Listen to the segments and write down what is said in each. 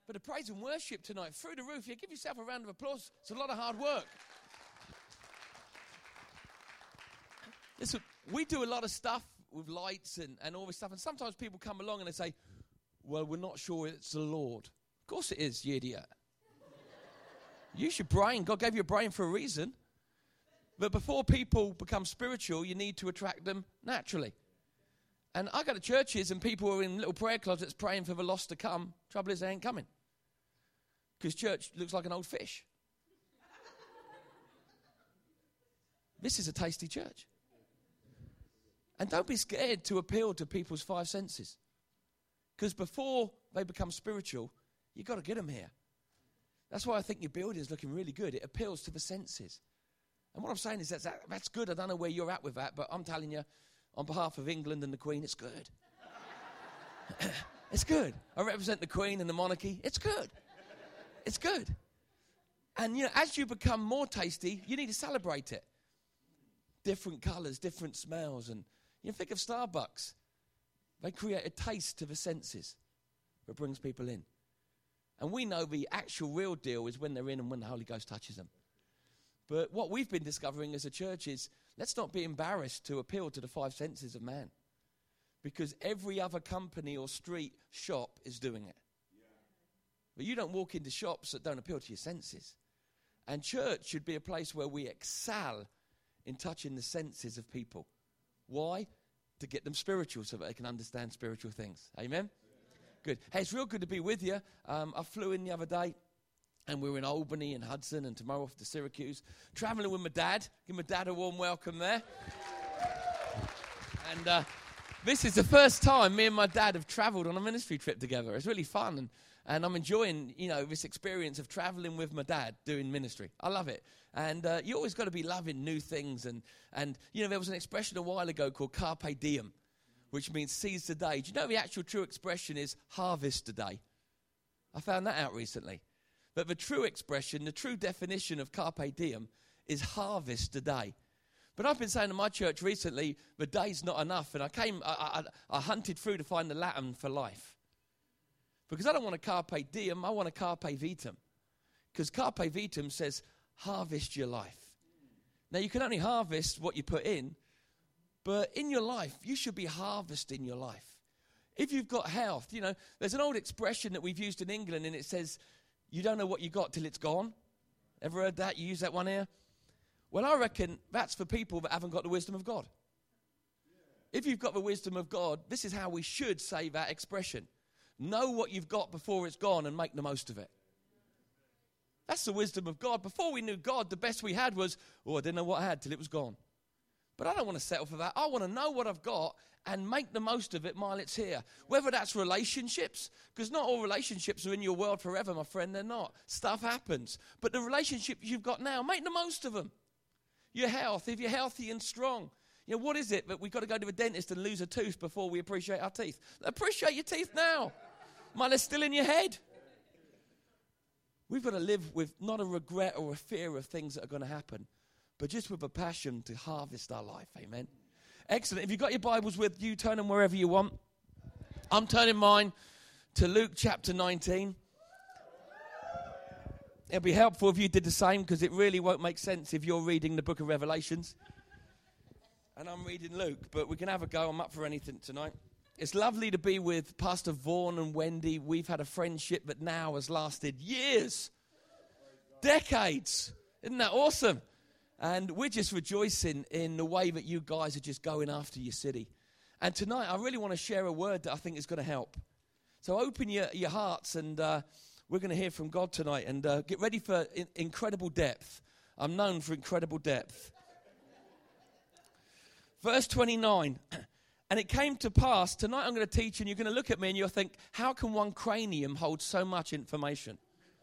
But the praise and worship tonight, through the roof. Yeah, give yourself a round of applause. It's a lot of hard work. Listen, we do a lot of stuff with lights and all this stuff. And sometimes people come along and they say, well, we're not sure it's the Lord. Of course it is, you idiot. Use your brain. God gave you a brain for a reason. But before people become spiritual, you need to attract them naturally. And I go to churches and people are in little prayer closets praying for the lost to come. Trouble is they ain't coming. Because church looks like an old fish. This is a tasty church. And don't be scared to appeal to people's five senses. Because before they become spiritual, you've got to get them here. That's why I think your building is looking really good. It appeals to the senses. And what I'm saying is that's good. I don't know where you're at with that, but I'm telling you, on behalf of England and the Queen, it's good. It's good. I represent the Queen and the monarchy. It's good. It's good. And, as you become more tasty, you need to celebrate it. Different colours, different smells. And think of Starbucks. They create a taste to the senses that brings people in. And we know the actual real deal is when they're in and when the Holy Ghost touches them. But what we've been discovering as a church is let's not be embarrassed to appeal to the five senses of man. Because every other company or street shop is doing it. But you don't walk into shops that don't appeal to your senses. And church should be a place where we excel in touching the senses of people. Why? To get them spiritual so that they can understand spiritual things. Amen? Good. Hey, it's real good to be with you. I flew in the other day, and we were in Albany and Hudson, and tomorrow off to Syracuse. Traveling with my dad. Give my dad a warm welcome there. And this is the first time me and my dad have traveled on a ministry trip together. It's really fun, and I'm enjoying, this experience of traveling with my dad doing ministry. I love it. And you always got to be loving new things. And there was an expression a while ago called carpe diem, which means seize the day. Do you know the actual true expression is harvest the day? I found that out recently. But the true expression, the true definition of carpe diem is harvest the day. But I've been saying to my church recently, the day's not enough. And I hunted through to find the Latin for life. Because I don't want a carpe diem, I want a carpe vitam. Because carpe vitam says, harvest your life. Now, you can only harvest what you put in, but in your life, you should be harvesting your life. If you've got health, there's an old expression that we've used in England, and it says, you don't know what you got till it's gone. Ever heard that? You use that one here? Well, I reckon that's for people that haven't got the wisdom of God. If you've got the wisdom of God, this is how we should say that expression. Know what you've got before it's gone and make the most of it. That's the wisdom of God. Before we knew God, the best we had was, I didn't know what I had till it was gone. But I don't want to settle for that. I want to know what I've got and make the most of it while it's here. Whether that's relationships, because not all relationships are in your world forever, my friend. They're not. Stuff happens. But the relationships you've got now, make the most of them. Your health, if you're healthy and strong. What is it that we've got to go to the dentist and lose a tooth before we appreciate our teeth? Appreciate your teeth now. While they're still in your head. We've got to live with not a regret or a fear of things that are going to happen, but just with a passion to harvest our life. Amen. Excellent. If you've got your Bibles with you, turn them wherever you want. I'm turning mine to Luke chapter 19. It'd be helpful if you did the same, because it really won't make sense if you're reading the book of Revelations. And I'm reading Luke, but we can have a go. I'm up for anything tonight. It's lovely to be with Pastor Vaughan and Wendy. We've had a friendship that now has lasted years, decades. Isn't that awesome? And we're just rejoicing in the way that you guys are just going after your city. And tonight, I really want to share a word that I think is going to help. So open your hearts, and we're going to hear from God tonight. And get ready for incredible depth. I'm known for incredible depth. Verse 29. And it came to pass, tonight I'm going to teach, and you're going to look at me and you'll think, how can one cranium hold so much information?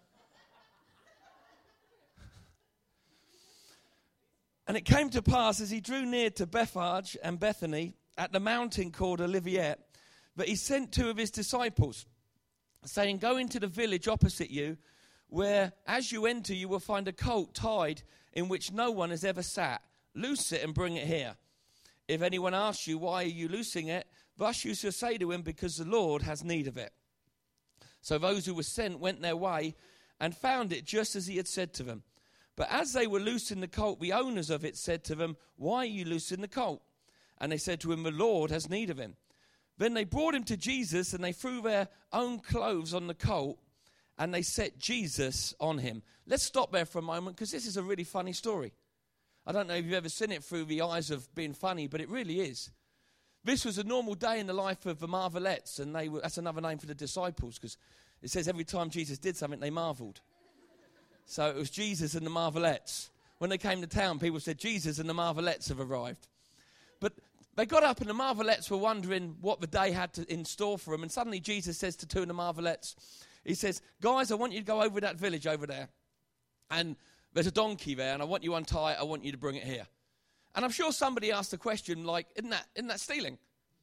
And it came to pass, as he drew near to Bethphage and Bethany, at the mountain called Olivet, that he sent two of his disciples, saying, go into the village opposite you, where as you enter you will find a colt tied in which no one has ever sat. Loose it and bring it here. If anyone asks you, why are you loosing it? Thus you shall say to him, because the Lord has need of it. So those who were sent went their way and found it just as he had said to them. But as they were loosing the colt, the owners of it said to them, "Why are you loosing the colt?" And they said to him, "The Lord has need of him." Then they brought him to Jesus, and they threw their own clothes on the colt, and they set Jesus on him. Let's stop there for a moment, because this is a really funny story. I don't know if you've ever seen it through the eyes of being funny, but it really is. This was a normal day in the life of the Marvelettes, and that's another name for the disciples, because it says every time Jesus did something, they marveled. So it was Jesus and the Marvelettes. When they came to town, people said, "Jesus and the Marvelettes have arrived." But they got up, and the Marvelettes were wondering what the day had in store for them. And suddenly Jesus says to two of the Marvelettes, he says, "Guys, I want you to go over that village over there. And there's a donkey there, and I want you to untie it. I want you to bring it here." And I'm sure somebody asked the question, like, isn't that stealing?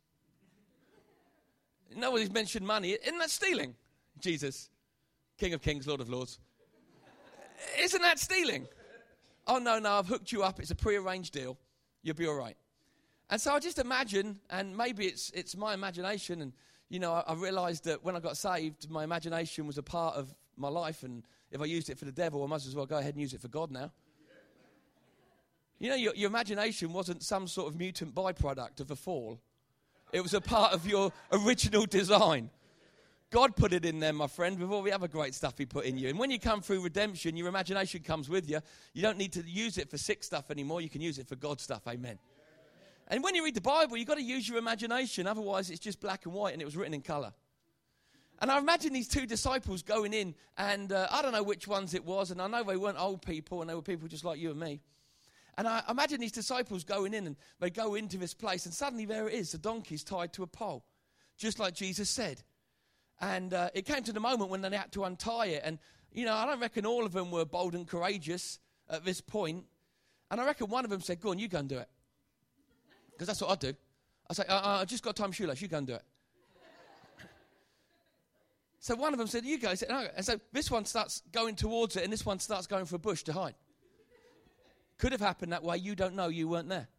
Nobody's mentioned money. Isn't that stealing? Jesus, King of Kings, Lord of Lords. Isn't that stealing? "Oh, no, I've hooked you up. It's a prearranged deal. You'll be all right." And so I just imagine, and maybe it's my imagination, and, I realized that when I got saved, my imagination was a part of my life, and if I used it for the devil, I might as well go ahead and use it for God now. Your imagination wasn't some sort of mutant byproduct of the fall. It was a part of your original design. God put it in there, my friend, with all the other great stuff he put in you. And when you come through redemption, your imagination comes with you. You don't need to use it for sick stuff anymore. You can use it for God stuff. Amen. And when you read the Bible, you've got to use your imagination. Otherwise, it's just black and white, and it was written in color. And I imagine these two disciples going in, and I don't know which ones it was, and I know they weren't old people, and they were people just like you and me. And I imagine these disciples going in, and they go into this place, and suddenly there it is, the donkey's tied to a pole, just like Jesus said. And it came to the moment when they had to untie it. And, I don't reckon all of them were bold and courageous at this point. And I reckon one of them said, "Go on, you go and do it." Because that's what I'd do. I'd say, "I just got to tie my shoelace, you go and do it." So one of them said, "You go." He said, "No." And so this one starts going towards it, and this one starts going for a bush to hide. Could have happened that way. You don't know, you weren't there.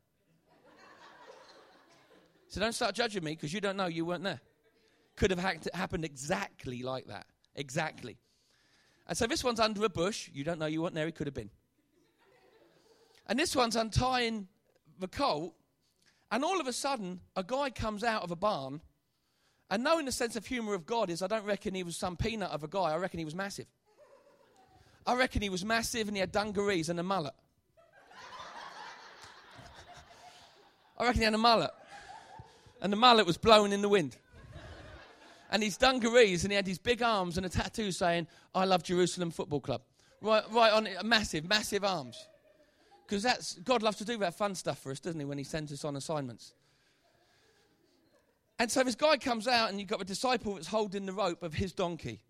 So don't start judging me, because you don't know, you weren't there. Could have happened exactly like that. Exactly. And so this one's under a bush. You don't know, you weren't there. He could have been. And this one's untying the colt. And all of a sudden, a guy comes out of a barn. And knowing the sense of humor of God is, I don't reckon he was some peanut of a guy. I reckon he was massive. I reckon he was massive, and he had dungarees and a mullet. I reckon he had a mullet. And the mullet was blowing in the wind. And his dungarees, and he had his big arms and a tattoo saying, "I love Jerusalem Football Club." Right on it, massive arms. Because God loves to do that fun stuff for us, doesn't he, when he sends us on assignments. And so this guy comes out, and you've got a disciple that's holding the rope of his donkey.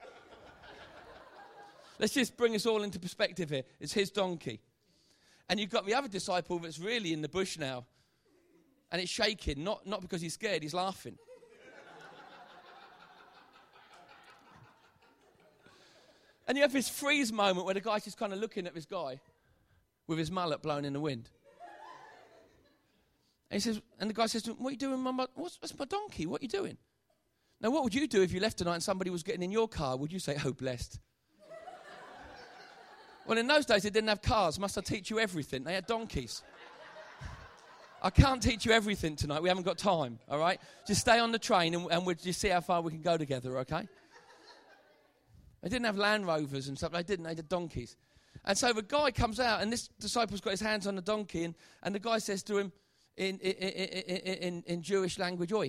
Let's just bring us all into perspective here. It's his donkey. And you've got the other disciple that's really in the bush now. And it's shaking, not because he's scared, he's laughing. And you have this freeze moment where the guy's just kind of looking at this guy with his mullet blowing in the wind. And the guy says to him, "What are you doing, Mum? What's my donkey? What are you doing?" Now, what would you do if you left tonight and somebody was getting in your car? Would you say, "Oh, blessed"? Well, in those days, they didn't have cars. Must I teach you everything? They had donkeys. I can't teach you everything tonight. We haven't got time, all right? Just stay on the train, and we'll just see how far we can go together, okay? They didn't have Land Rovers and stuff. They had donkeys. And so the guy comes out, and this disciple's got his hands on the donkey, and the guy says to him in Jewish language, "Oi."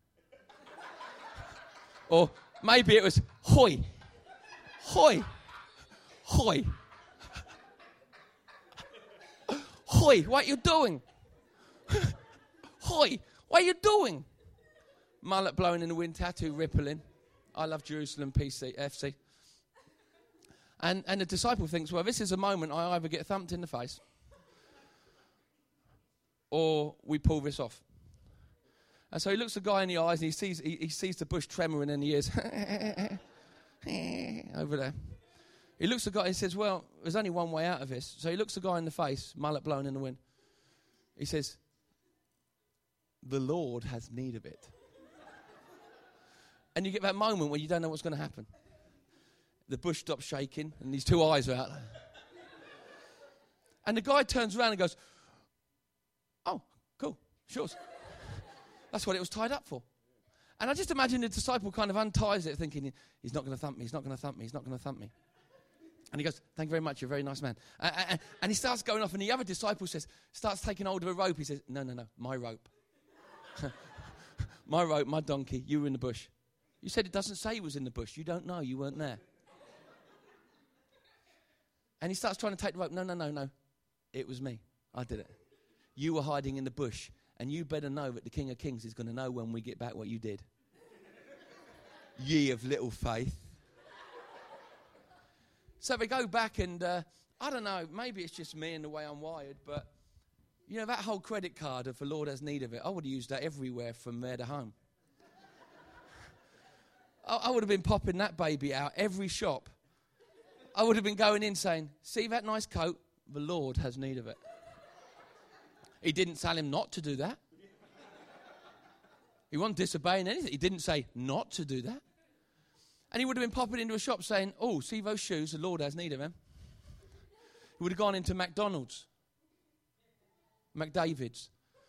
Or maybe it was, "Hoi. Hoi. Hoi. Hoi, what are you doing? Hoi, what are you doing?" Mullet blowing in the wind, tattoo rippling. I love Jerusalem FC. And the disciple thinks, well, this is a moment I either get thumped in the face or we pull this off. And so he looks the guy in the eyes, and he sees the bush tremoring, and he hears over there. He looks the guy, he says, well, there's only one way out of this. So he looks the guy in the face, mullet blowing in the wind. He says, "The Lord has need of it." And you get that moment when you don't know what's going to happen. The bush stops shaking and these two eyes are out. And the guy turns around and goes, oh, cool, sure. That's what it was tied up for. And I just imagine the disciple kind of unties it thinking, he's not going to thump me, he's not going to thump me, he's not going to thump me. And he goes, thank you very much, you're a very nice man. And he starts going off and the other disciple starts taking hold of a rope. He says, no, my rope. My rope, my donkey, you were in the bush. You said it doesn't say he was in the bush. You don't know, you weren't there. And he starts trying to take the rope. No. It was me. I did it. You were hiding in the bush. And you better know that the King of Kings is going to know when we get back what you did. Ye of little faith. So they go back and, I don't know, maybe it's just me and the way I'm wired, but, you know, that whole credit card of the Lord has need of it, I would have used that everywhere from there to home. I would have been popping that baby out every shop. I would have been going in saying, see that nice coat? The Lord has need of it. He didn't tell him not to do that. He wasn't disobeying anything. He didn't say not to do that. And he would have been popping into a shop saying, oh, see those shoes? The Lord has need of them. He would have gone into McDonald's, McDavid's,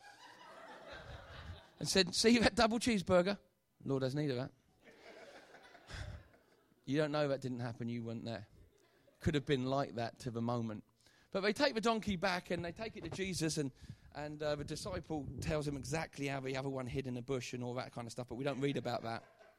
and said, see that double cheeseburger? The Lord has need of that. You don't know that didn't happen. You weren't there. Could have been like that to the moment. But they take the donkey back and they take it to Jesus and the disciple tells him exactly how the other one hid in the bush and all that kind of stuff, but we don't read about that.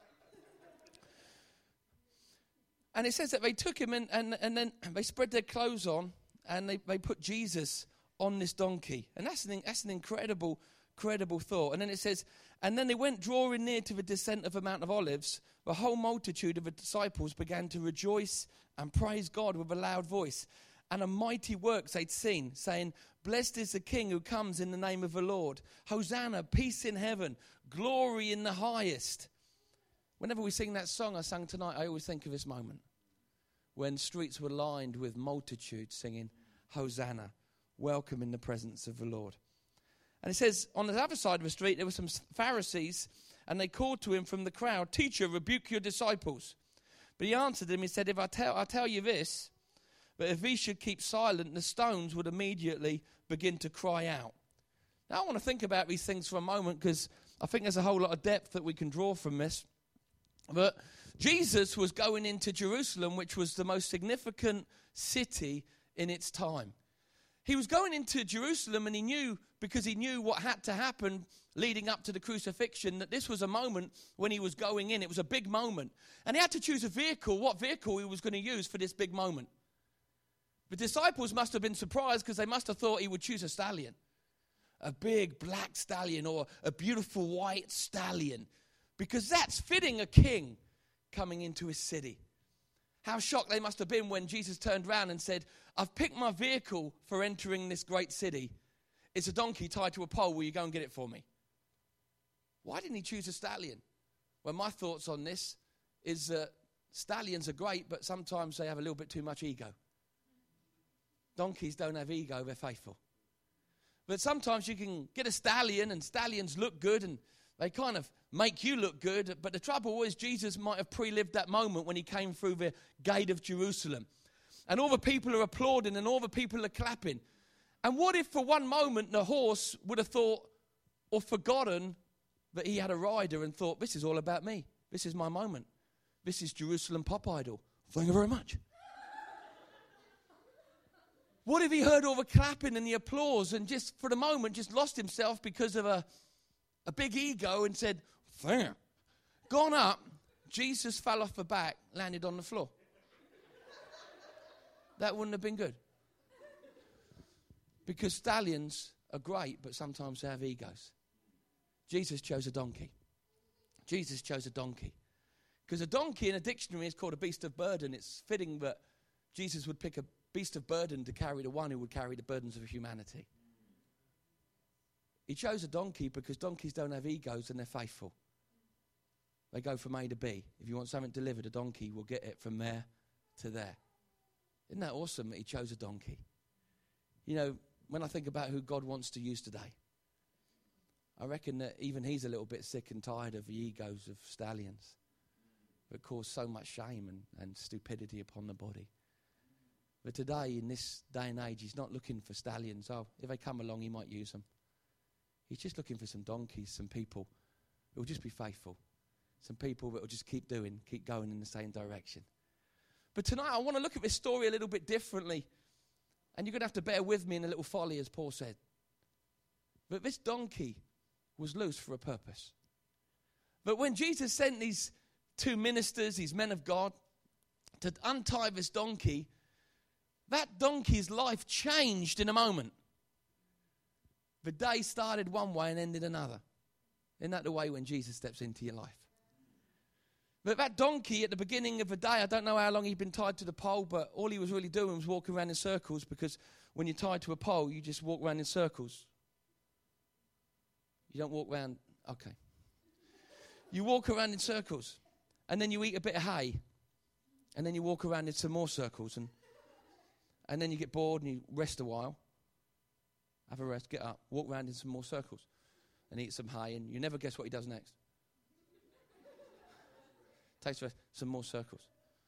And it says that they took him and then they spread their clothes on and they put Jesus on this donkey. And that's an incredible thought. And then it says, and then they went drawing near to the descent of the Mount of Olives. The whole multitude of the disciples began to rejoice and praise God with a loud voice. And a mighty works they'd seen, saying, blessed is the King who comes in the name of the Lord. Hosanna, peace in heaven, glory in the highest. Whenever we sing that song I sang tonight, I always think of this moment. When streets were lined with multitudes singing, Hosanna, welcome in the presence of the Lord. And it says, on the other side of the street, there were some Pharisees, and they called to him from the crowd, teacher, rebuke your disciples. But he answered them, he said, if I tell you this, but if we should keep silent, the stones would immediately begin to cry out. Now, I want to think about these things for a moment because I think there's a whole lot of depth that we can draw from this. But Jesus was going into Jerusalem, which was the most significant city in its time. He was going into Jerusalem and he knew, because he knew what had to happen leading up to the crucifixion, that this was a moment when he was going in. It was a big moment. And he had to choose a vehicle, what vehicle he was going to use for this big moment. The disciples must have been surprised because they must have thought he would choose a stallion. A big black stallion or a beautiful white stallion. Because that's fitting a king coming into his city. How shocked they must have been when Jesus turned around and said, I've picked my vehicle for entering this great city. It's a donkey tied to a pole. Will you go and get it for me? Why didn't he choose a stallion? Well, my thoughts on this is that stallions are great, but sometimes they have a little bit too much ego. Donkeys don't have ego, they're faithful. But sometimes you can get a stallion and stallions look good and they kind of make you look good. But the trouble is Jesus might have pre-lived that moment when he came through the gate of Jerusalem. And all the people are applauding and all the people are clapping. And what if for one moment the horse would have thought or forgotten that he had a rider and thought, this is all about me. This is my moment. This is Jerusalem pop idol. Thank you very much. What if he heard all the clapping and the applause and just for the moment just lost himself because of a big ego and said, damn. Gone up, Jesus fell off the back, landed on the floor. That wouldn't have been good. Because stallions are great, but sometimes they have egos. Jesus chose a donkey. Jesus chose a donkey. Because a donkey in a dictionary is called a beast of burden. It's fitting that Jesus would pick a beast of burden to carry the one who would carry the burdens of humanity. He chose a donkey because donkeys don't have egos and they're faithful. They go from A to B. If you want something delivered, a donkey will get it from there to there. Isn't that awesome that he chose a donkey? You know, when I think about who God wants to use today, I reckon that even he's a little bit sick and tired of the egos of stallions. that cause so much shame and stupidity upon the body. But today, in this day and age, he's not looking for stallions. Oh, if they come along, he might use them. He's just looking for some donkeys, some people who will just be faithful. Some people that will just keep going in the same direction. But tonight, I want to look at this story a little bit differently. And you're going to have to bear with me in a little folly, as Paul said. But this donkey was loose for a purpose. But when Jesus sent these two ministers, these men of God, to untie this donkey, that donkey's life changed in a moment. The day started one way and ended another. Isn't that the way when Jesus steps into your life? But that donkey at the beginning of the day, I don't know how long he'd been tied to the pole, but all he was really doing was walking around in circles, because when you're tied to a pole, you just walk around in circles. You don't walk around, okay. You walk around in circles, and then you eat a bit of hay, and then you walk around in some more circles, and then you get bored and you rest a while. Have a rest, get up, walk around in some more circles, and eat some hay, and you never guess what he does next. Takes some more circles.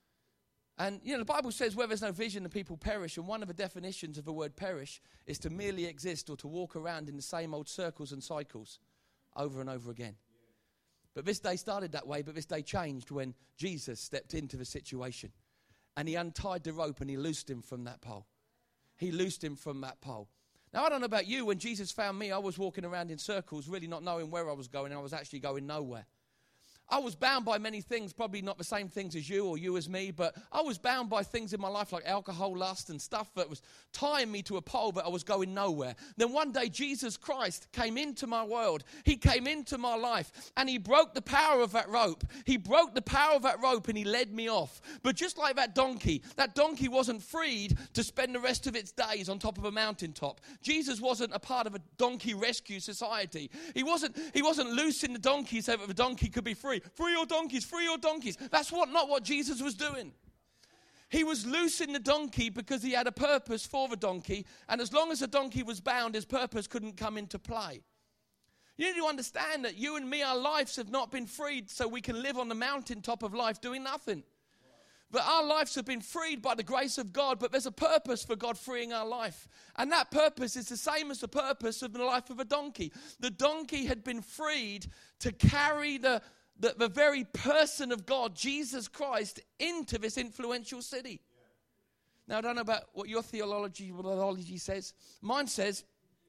And, the Bible says where there's no vision, the people perish. And one of the definitions of the word perish is to merely exist or to walk around in the same old circles and cycles over and over again. But this day started that way, but this day changed when Jesus stepped into the situation. And he untied the rope and he loosed him from that pole. He loosed him from that pole. Now, I don't know about you. When Jesus found me, I was walking around in circles, really not knowing where I was going. I was actually going nowhere. I was bound by many things, probably not the same things as you or you as me, but I was bound by things in my life like alcohol, lust, and stuff that was tying me to a pole, but I was going nowhere. Then one day, Jesus Christ came into my world. He came into my life, and he broke the power of that rope. He broke the power of that rope, and he led me off. But just like that donkey wasn't freed to spend the rest of its days on top of a mountaintop. Jesus wasn't a part of a donkey rescue society. He wasn't loosing the donkey so that the donkey could be free. Free your donkeys, free your donkeys. That's not what Jesus was doing. He was loosing the donkey because he had a purpose for the donkey. And as long as the donkey was bound, his purpose couldn't come into play. You need to understand that you and me, our lives have not been freed so we can live on the mountaintop of life doing nothing. But our lives have been freed by the grace of God, but there's a purpose for God freeing our life. And that purpose is the same as the purpose of the life of a donkey. The donkey had been freed to carry the very person of God, Jesus Christ, into this influential city. Now, I don't know about what your theology says. Mine says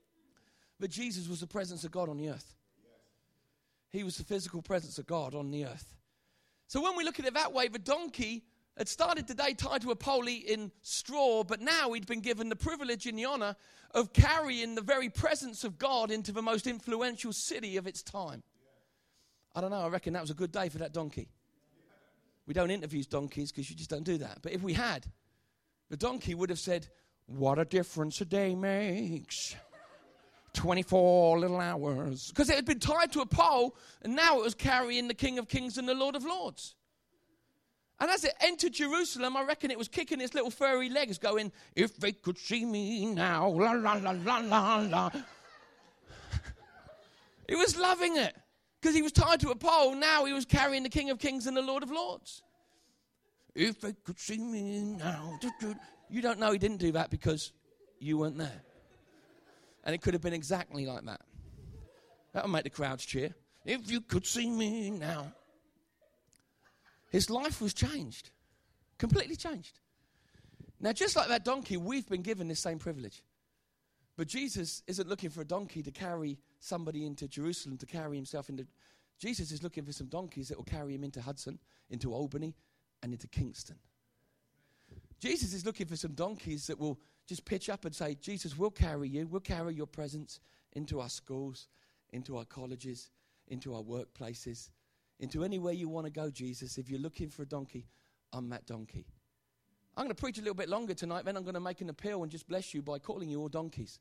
that Jesus was the presence of God on the earth. He was the physical presence of God on the earth. So when we look at it that way, the donkey had started the day tied to a pole in straw, but now he'd been given the privilege and the honor of carrying the very presence of God into the most influential city of its time. I don't know, I reckon that was a good day for that donkey. We don't interview donkeys because you just don't do that. But if we had, the donkey would have said, what a difference a day makes. 24 little hours. Because it had been tied to a pole, and now it was carrying the King of Kings and the Lord of Lords. And as it entered Jerusalem, I reckon it was kicking its little furry legs going, if they could see me now, la la la la la la. It was loving it. Because he was tied to a pole, now he was carrying the King of Kings and the Lord of Lords. If they could see me now. You don't know he didn't do that because you weren't there. And it could have been exactly like that. That would make the crowds cheer. If you could see me now. His life was changed. Completely changed. Now, just like that donkey, we've been given this same privilege. But Jesus isn't looking for a donkey to carry somebody into Jerusalem, to carry himself into. Jesus is looking for some donkeys that will carry him into Hudson, into Albany, and into Kingston. Jesus is looking for some donkeys that will just pitch up and say, Jesus, we'll carry you. We'll carry your presence into our schools, into our colleges, into our workplaces, into anywhere you want to go, Jesus. If you're looking for a donkey, I'm that donkey. I'm going to preach a little bit longer tonight, then I'm going to make an appeal and just bless you by calling you all donkeys.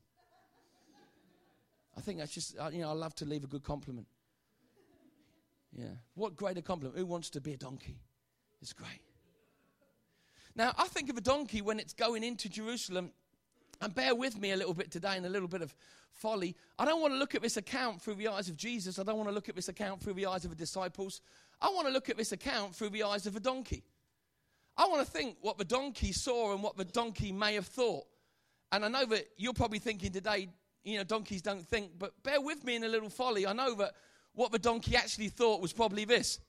I think that's just, I love to leave a good compliment. Yeah. What greater compliment? Who wants to be a donkey? It's great. Now, I think of a donkey when it's going into Jerusalem. And bear with me a little bit today in a little bit of folly. I don't want to look at this account through the eyes of Jesus. I don't want to look at this account through the eyes of the disciples. I want to look at this account through the eyes of a donkey. I want to think what the donkey saw and what the donkey may have thought. And I know that you're probably thinking today, donkeys don't think, but bear with me in a little folly. I know that what the donkey actually thought was probably this.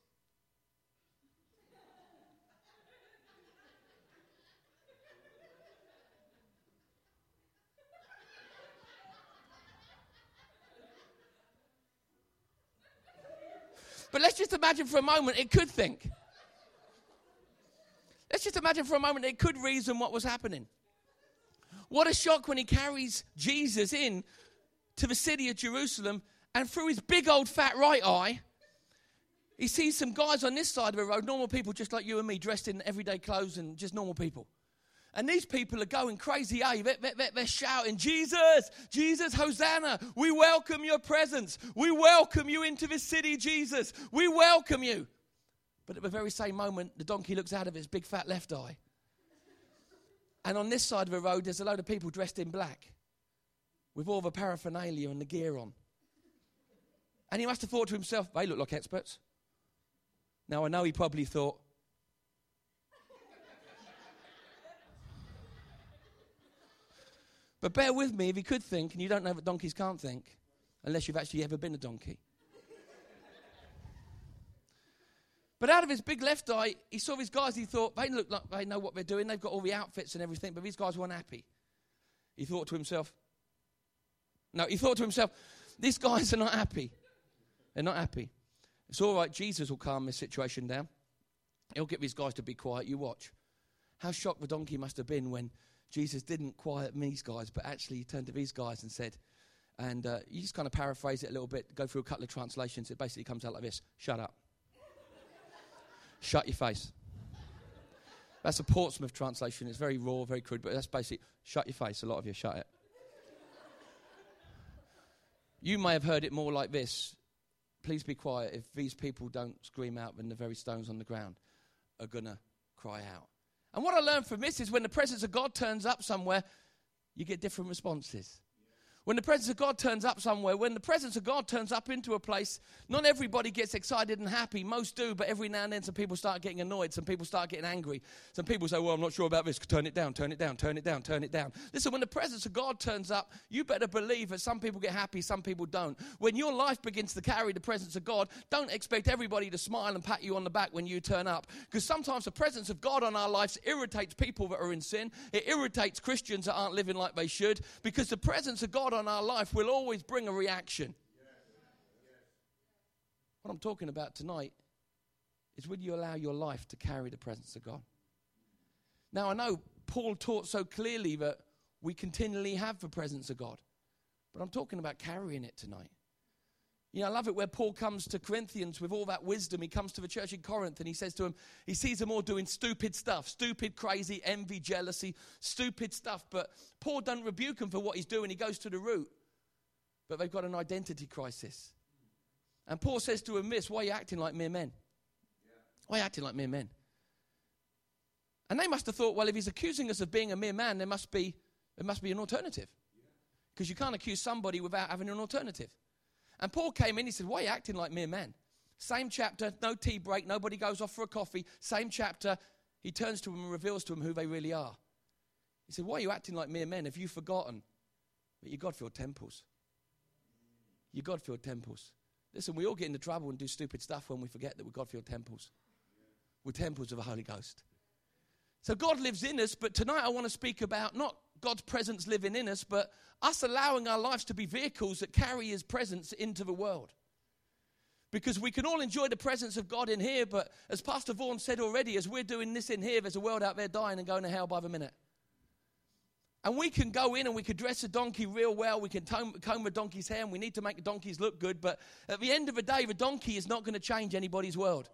But let's just imagine for a moment it could think. Let's just imagine for a moment it could reason what was happening. What a shock when he carries Jesus in to the city of Jerusalem, and through his big old fat right eye, he sees some guys on this side of the road, normal people just like you and me, dressed in everyday clothes and just normal people. And these people are going crazy, they're shouting, Jesus, Jesus, Hosanna, we welcome your presence. We welcome you into this city, Jesus. We welcome you. But at the very same moment, the donkey looks out of his big fat left eye. And on this side of the road, there's a load of people dressed in black with all the paraphernalia and the gear on. And he must have thought to himself, they look like experts. Now, I know he probably thought, but bear with me if he could think, and you don't know that donkeys can't think, unless you've actually ever been a donkey. But out of his big left eye, he saw these guys, he thought, they look like they know what they're doing, they've got all the outfits and everything, but these guys weren't happy. He thought to himself, these guys are not happy. They're not happy. It's all right, Jesus will calm this situation down. He'll get these guys to be quiet, you watch. How shocked the donkey must have been when Jesus didn't quiet these guys, but actually he turned to these guys and said, and you just kind of paraphrase it a little bit, go through a couple of translations, it basically comes out like this: shut up. Shut your face. That's a Portsmouth translation. It's very raw, very crude, but that's basically, shut your face. A lot of you, shut it. You may have heard it more like this: please be quiet. If these people don't scream out, then the very stones on the ground are going to cry out. And what I learned from this is when the presence of God turns up somewhere, you get different responses. When the presence of God turns up somewhere, when the presence of God turns up into a place, not everybody gets excited and happy. Most do, but every now and then some people start getting annoyed. Some people start getting angry. Some people say, well, I'm not sure about this. Turn it down, turn it down, turn it down, turn it down. Listen, when the presence of God turns up, you better believe that some people get happy, some people don't. When your life begins to carry the presence of God, don't expect everybody to smile and pat you on the back when you turn up. Because sometimes the presence of God on our lives irritates people that are in sin. It irritates Christians that aren't living like they should. Because the presence of God on our life will always bring a reaction. What I'm talking about tonight is, will you allow your life to carry the presence of God? Now, I know Paul taught so clearly that we continually have the presence of God, but I'm talking about carrying it tonight. You know, I love it where Paul comes to Corinthians with all that wisdom. He comes to the church in Corinth and he says to them, he sees them all doing stupid stuff, stupid, crazy, envy, jealousy, stupid stuff. But Paul doesn't rebuke them for what he's doing. He goes to the root. But they've got an identity crisis. And Paul says to them this: why are you acting like mere men? Why are you acting like mere men? And they must have thought, well, if he's accusing us of being a mere man, there must be an alternative. Because you can't accuse somebody without having an alternative. And Paul came in, he said, why are you acting like mere men? Same chapter, no tea break, nobody goes off for a coffee. Same chapter, he turns to them and reveals to them who they really are. He said, why are you acting like mere men? Have you forgotten that you're God-filled temples? You're God-filled temples. Listen, we all get into trouble and do stupid stuff when we forget that we're God-filled temples. We're temples of the Holy Ghost. So God lives in us, but tonight I want to speak about not God's presence living in us, but us allowing our lives to be vehicles that carry his presence into the world. Because we can all enjoy the presence of God in here, but as Pastor Vaughan said already, as we're doing this in here, there's a world out there dying and going to hell by the minute. And we can go in and we can dress a donkey real well, we can comb a donkey's hair, and we need to make the donkeys look good, but at the end of the day, the donkey is not going to change anybody's world.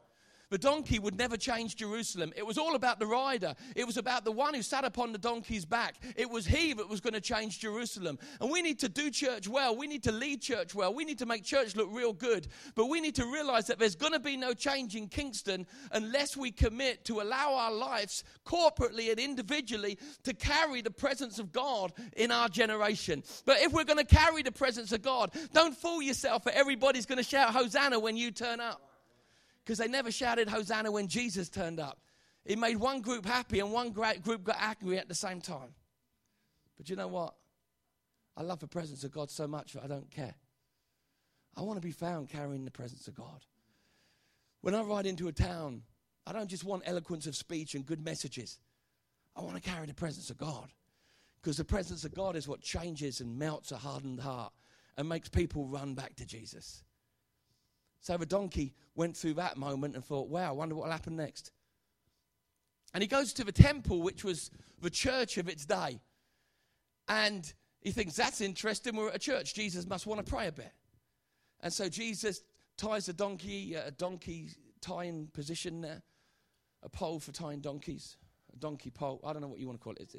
The donkey would never change Jerusalem. It was all about the rider. It was about the one who sat upon the donkey's back. It was he that was going to change Jerusalem. And we need to do church well. We need to lead church well. We need to make church look real good. But we need to realize that there's going to be no change in Kingston unless we commit to allow our lives corporately and individually to carry the presence of God in our generation. But if we're going to carry the presence of God, don't fool yourself that everybody's going to shout Hosanna when you turn up. Because they never shouted Hosanna when Jesus turned up. It made one group happy and one group got angry at the same time. But you know what? I love the presence of God so much that I don't care. I want to be found carrying the presence of God. When I ride into a town, I don't just want eloquence of speech and good messages. I want to carry the presence of God. Because the presence of God is what changes and melts a hardened heart and makes people run back to Jesus. So the donkey went through that moment and thought, wow, I wonder what will happen next. And he goes to the temple, which was the church of its day. And he thinks, that's interesting, we're at a church. Jesus must want to pray a bit. And so Jesus ties a donkey tying position there. A pole for tying donkeys. A donkey pole. I don't know what you want to call it.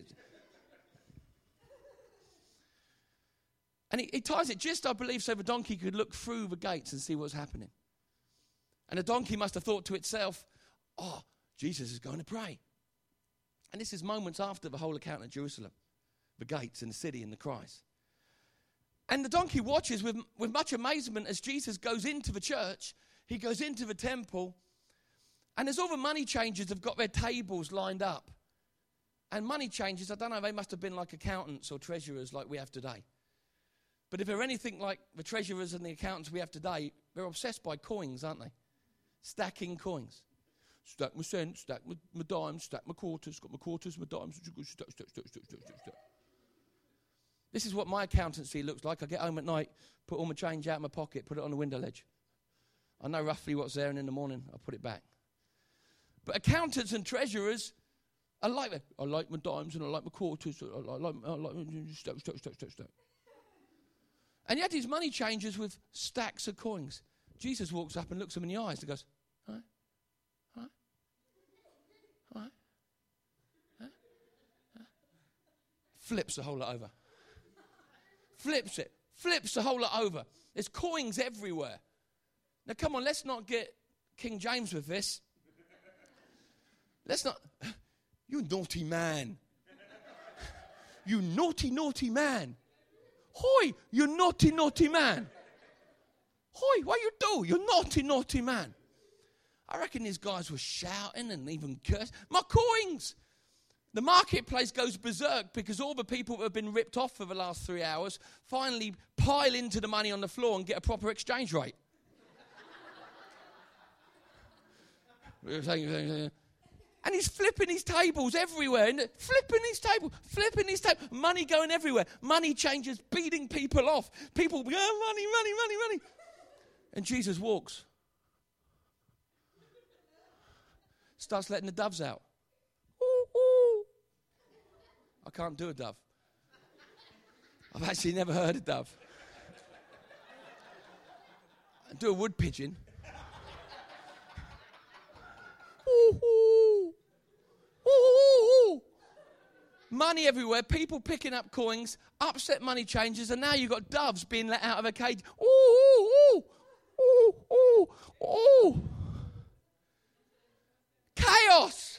And he ties it just, I believe, so the donkey could look through the gates and see what's happening. And the donkey must have thought to itself, oh, Jesus is going to pray. And this is moments after the whole account of Jerusalem, the gates and the city and the cries. And the donkey watches with much amazement as Jesus goes into the church. He goes into the temple. And as all the money changers have got their tables lined up. And money changers, I don't know, they must have been like accountants or treasurers like we have today. But if they're anything like the treasurers and the accountants we have today, they're obsessed by coins, aren't they? Stacking coins. Stack my cents, stack my dimes, stack my quarters, got my quarters, my dimes, stack. This is what my accountancy looks like. I get home at night, put all my change out of my pocket, put it on the window ledge. I know roughly what's there, and in the morning I'll put it back. But accountants and treasurers are like that. I like my dimes and I like my quarters. I like stack. And yet these money changers with stacks of coins. Jesus walks up and looks them in the eyes and goes, all right, all right, all right, huh? Huh? Flips the whole lot over. Flips it, flips the whole lot over. There's coins everywhere. Now come on, let's not get King James with this. Let's not, you naughty man. You naughty, naughty man. Hoi, you naughty, naughty man. Hoi, what you do? You naughty, naughty man. I reckon these guys were shouting and even cursing. My coins! The marketplace goes berserk because all the people that have been ripped off for the last 3 hours finally pile into the money on the floor and get a proper exchange rate. And he's flipping his tables everywhere. And flipping his table. Money going everywhere. Money changers beating people off. People, money. And Jesus walks. Starts letting the doves out. Ooh, ooh. I can't do a dove. I've actually never heard a dove. I do a wood pigeon. Ooh, ooh. Ooh. Money everywhere, people picking up coins, upset money changers, and now you've got doves being let out of a cage. Ooh. Chaos.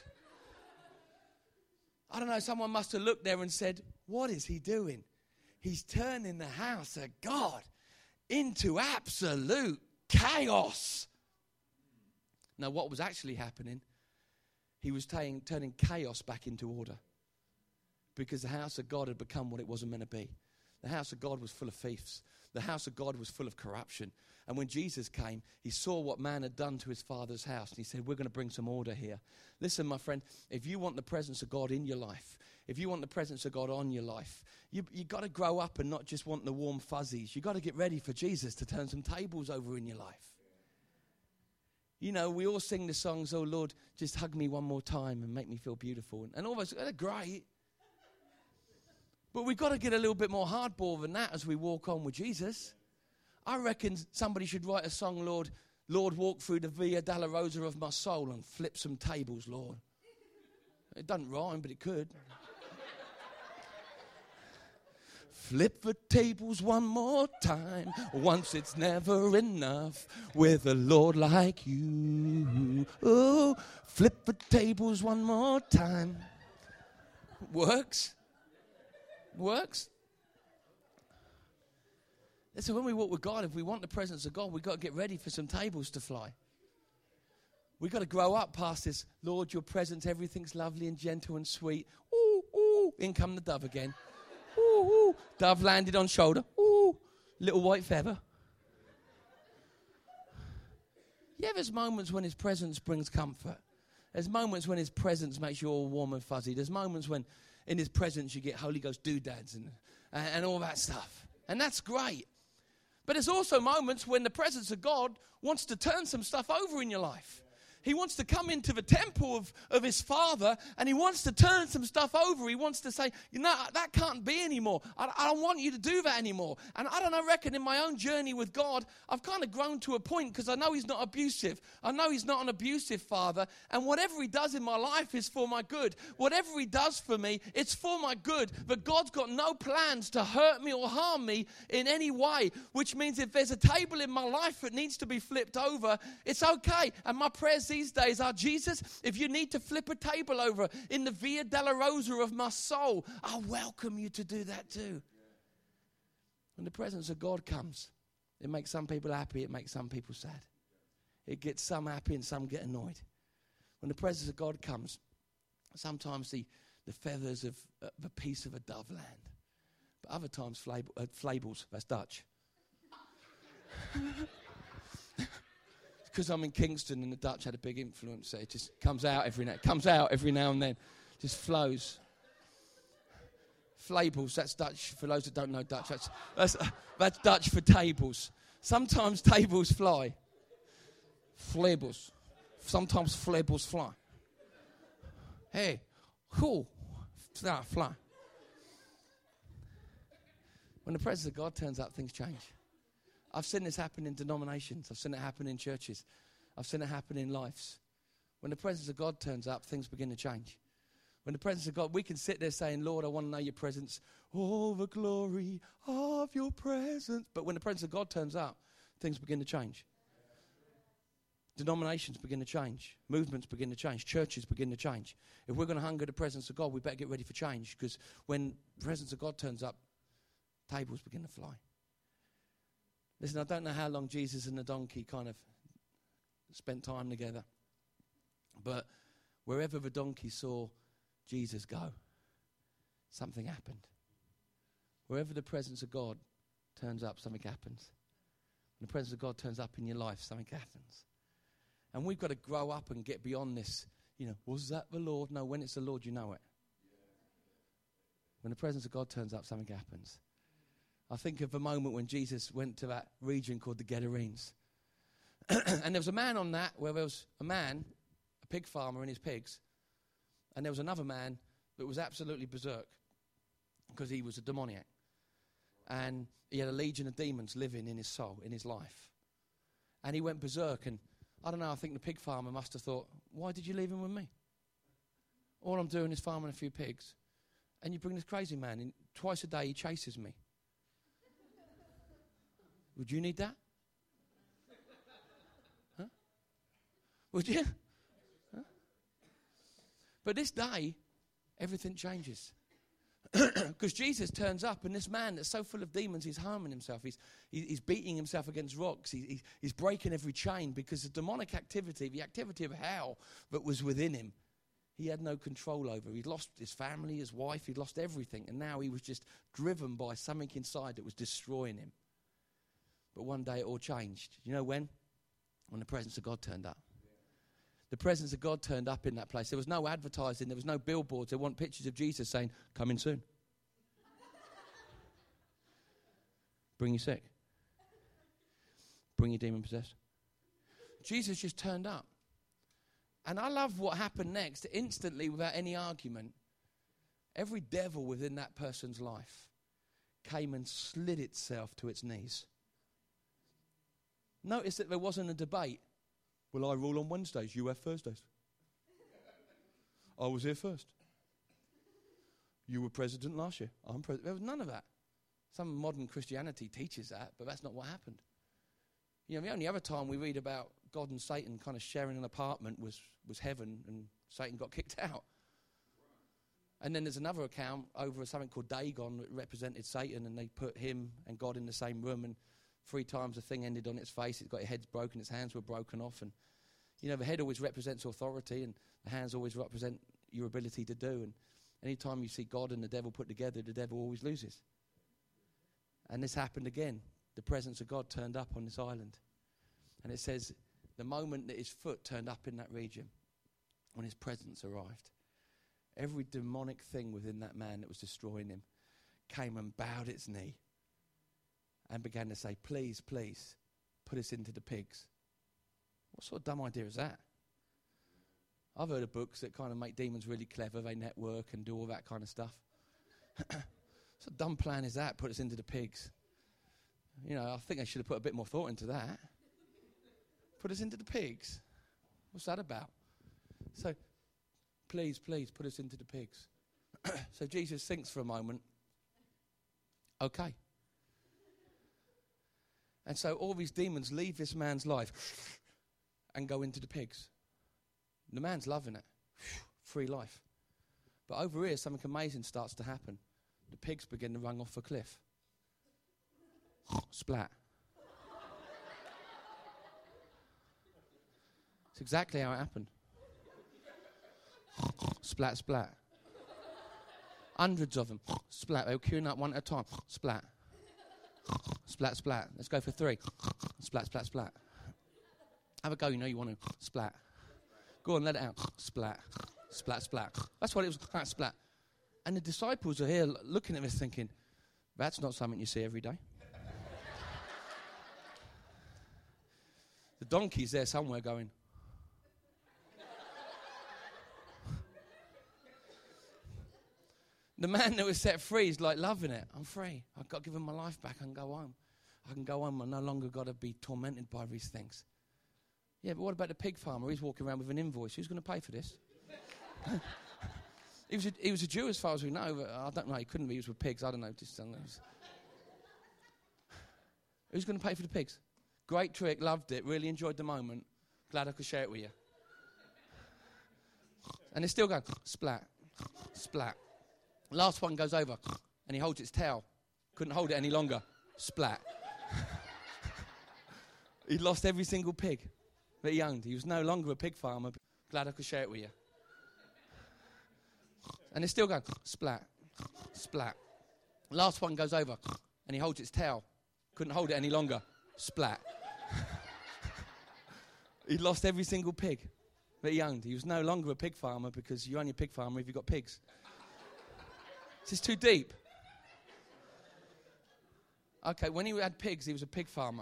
I don't know, someone must have looked there and said, what is he doing? He's turning the house of God into absolute chaos. Now, what was actually happening? He was turning chaos back into order. Because the house of God had become what it wasn't meant to be. The house of God was full of thieves. The house of God was full of corruption. And when Jesus came, he saw what man had done to his father's house. And he said, we're going to bring some order here. Listen, my friend, if you want the presence of God in your life, if you want the presence of God on your life, you got to grow up and not just want the warm fuzzies. You got to get ready for Jesus to turn some tables over in your life. You know, we all sing the songs, oh Lord, just hug me one more time and make me feel beautiful. And all of us, they're great. But we've got to get a little bit more hardball than that as we walk on with Jesus. I reckon somebody should write a song, Lord, Lord, walk through the Via Dolorosa of my soul and flip some tables, Lord. It doesn't rhyme, but it could. Flip the tables one more time. Once it's never enough with a Lord like you. Oh, flip the tables one more time. Works. Works. And so when we walk with God, if we want the presence of God, we've got to get ready for some tables to fly. We've got to grow up past this, Lord, your presence, everything's lovely and gentle and sweet. Ooh, ooh, in come the dove again. Ooh, ooh. Dove landed on shoulder. Ooh, little white feather. Yeah, there's moments when his presence brings comfort. There's moments when his presence makes you all warm and fuzzy. There's moments when in his presence you get Holy Ghost doodads and all that stuff. And that's great. But there's also moments when the presence of God wants to turn some stuff over in your life. He wants to come into the temple of his Father, and he wants to turn some stuff over. He wants to say, you know, that can't be anymore. I don't want you to do that anymore. And I reckon in my own journey with God, I've kind of grown to a point because I know he's not abusive. I know he's not an abusive Father. And whatever he does in my life is for my good. Whatever he does for me, it's for my good. But God's got no plans to hurt me or harm me in any way, which means if there's a table in my life that needs to be flipped over, it's okay. And my prayers these days are, Jesus, if you need to flip a table over in the Via Dolorosa of my soul, I welcome you to do that too. When the presence of God comes, it makes some people happy, it makes some people sad. It gets some happy and some get annoyed. When the presence of God comes, sometimes the feathers of the piece of a dove land. But other times, flables, that's Dutch. Because I'm in Kingston and the Dutch had a big influence there. It just comes out every now and then. Just flows. Flables, that's Dutch. For those that don't know Dutch, that's Dutch for tables. Sometimes tables fly. Flables. Sometimes flables fly. Hey, cool. Fly. When the presence of God turns up, things change. I've seen this happen in denominations. I've seen it happen in churches. I've seen it happen in lives. When the presence of God turns up, things begin to change. When the presence of God, we can sit there saying, Lord, I want to know your presence. Oh, the glory of your presence. But when the presence of God turns up, things begin to change. Denominations begin to change. Movements begin to change. Churches begin to change. If we're going to hunger the presence of God, we better get ready for change. Because when the presence of God turns up, tables begin to fly. Listen, I don't know how long Jesus and the donkey kind of spent time together. But wherever the donkey saw Jesus go, something happened. Wherever the presence of God turns up, something happens. When the presence of God turns up in your life, something happens. And we've got to grow up and get beyond this. You know, was that the Lord? No, when it's the Lord, you know it. When the presence of God turns up, something happens. I think of a moment when Jesus went to that region called the Gadarenes. And there was a man on that where there was a man, a pig farmer and his pigs. And there was another man that was absolutely berserk because he was a demoniac. And he had a legion of demons living in his soul, in his life. And he went berserk. And I don't know, I think the pig farmer must have thought, why did you leave him with me? All I'm doing is farming a few pigs. And you bring this crazy man in. Twice a day he chases me. Would you need that? Huh? Would you? Huh? But this day, everything changes. Because Jesus turns up, and this man that's so full of demons, he's harming himself. He's beating himself against rocks. He's breaking every chain because the demonic activity, the activity of hell that was within him, he had no control over. He'd lost his family, his wife, he'd lost everything. And now he was just driven by something inside that was destroying him. But one day it all changed. You know when? When the presence of God turned up. The presence of God turned up in that place. There was no advertising. There was no billboards. They want pictures of Jesus saying, coming soon. Bring your sick. Bring your demon possessed. Jesus just turned up. And I love what happened next. Instantly, without any argument, every devil within that person's life came and slid itself to its knees. Notice that there wasn't a debate. Well, I rule on Wednesdays, you have Thursdays. I was here first. You were president last year. I'm president. There was none of that. Some modern Christianity teaches that, but that's not what happened. You know, the only other time we read about God and Satan kind of sharing an apartment was heaven, and Satan got kicked out. And then there's another account over something called Dagon that represented Satan, and they put him and God in the same room, and 3 times the thing ended on its face. It got its head broken, its hands were broken off. And, you know, the head always represents authority, and the hands always represent your ability to do. And any time you see God and the devil put together, the devil always loses. And this happened again. The presence of God turned up on this island. And it says the moment that his foot turned up in that region, when his presence arrived, every demonic thing within that man that was destroying him came and bowed its knee and began to say, please, please, put us into the pigs. What sort of dumb idea is that? I've heard of books that kind of make demons really clever. They network and do all that kind of stuff. What dumb plan is that? Put us into the pigs. You know, I think I should have put a bit more thought into that. Put us into the pigs. What's that about? So, please, please, put us into the pigs. So Jesus thinks for a moment. Okay. And so all these demons leave this man's life and go into the pigs. The man's loving it. Free life. But over here, something amazing starts to happen. The pigs begin to run off a cliff. Splat. It's exactly how it happened. Splat, splat. Hundreds of them. Splat. They were queuing up one at a time. Splat. Splat, splat. Let's go for 3. Splat, splat, splat. Have a go, you know you want to. Splat. Go on, let it out. Splat. Splat, splat. That's what it was. Splat. And the disciples are here looking at this thinking, that's not something you see every day. The donkey's there somewhere going. The man that was set free is like loving it. I'm free. I've got to give him my life back and go home. I can go home. I'm no longer got to be tormented by these things. Yeah, but what about the pig farmer? He's walking around with an invoice. Who's going to pay for this? He was a Jew as far as we know. But I don't know. He couldn't be. He was with pigs. I don't know. Who's going to pay for the pigs? Great trick. Loved it. Really enjoyed the moment. Glad I could share it with you. And it's still going. Splat. Splat. Last one goes over, and he holds its tail. Couldn't hold it any longer. Splat. He lost every single pig that he owned. He was no longer a pig farmer. Glad I could share it with you. And it's still going. Splat. Splat. Last one goes over, and he holds its tail. Couldn't hold it any longer. Splat. He lost every single pig that he owned. He was no longer a pig farmer because you're only a pig farmer if you've got pigs. This is too deep. Okay, when he had pigs, he was a pig farmer.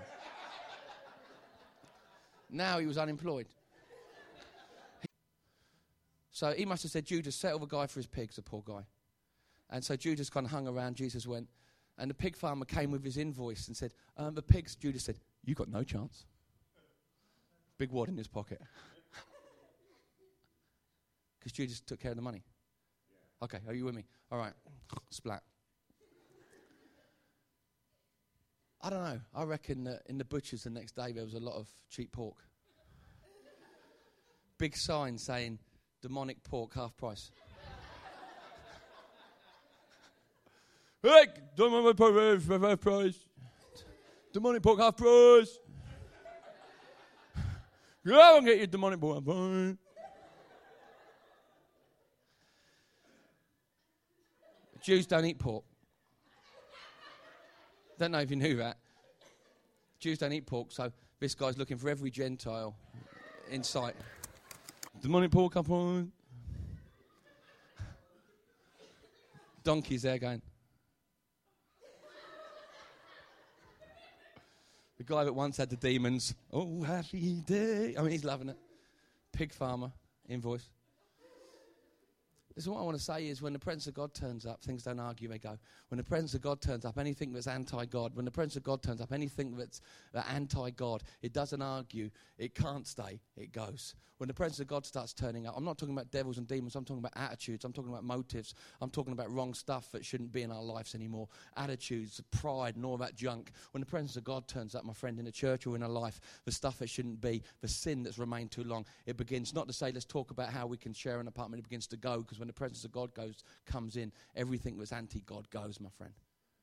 Now he was unemployed. So he must have said, Judas, settle the guy for his pigs, the poor guy. And so Judas kind of hung around, Jesus went, and the pig farmer came with his invoice and said, the pigs, Judas said, you got no chance. Big wad in his pocket. Because Judas took care of the money. Okay, are you with me? All right. Splat. I don't know. I reckon that in the butchers the next day there was a lot of cheap pork. Big sign saying, demonic pork, half price. Hey, demonic pork, half price. Demonic pork, half price. Yeah, I'll get you demonic pork, half price. Jews don't eat pork. Don't know if you knew that. Jews don't eat pork, so this guy's looking for every Gentile in sight. Demonic pork up on. Donkey's there going. The guy that once had the demons. Oh, happy day. I mean, he's loving it. Pig farmer, invoice. Listen, what I want to say is when the presence of God turns up, things don't argue, they go. When the presence of God turns up, anything that's anti-God, when the presence of God turns up, anything that's anti-God, it doesn't argue, it can't stay, it goes. When the presence of God starts turning up, I'm not talking about devils and demons, I'm talking about attitudes, I'm talking about motives, I'm talking about wrong stuff that shouldn't be in our lives anymore, attitudes, pride and all that junk. When the presence of God turns up, my friend, in a church or in a life, the stuff that shouldn't be, the sin that's remained too long, it begins not to say, let's talk about how we can share an apartment, it begins to go, because when the presence of God comes in, everything that's anti-God goes, my friend.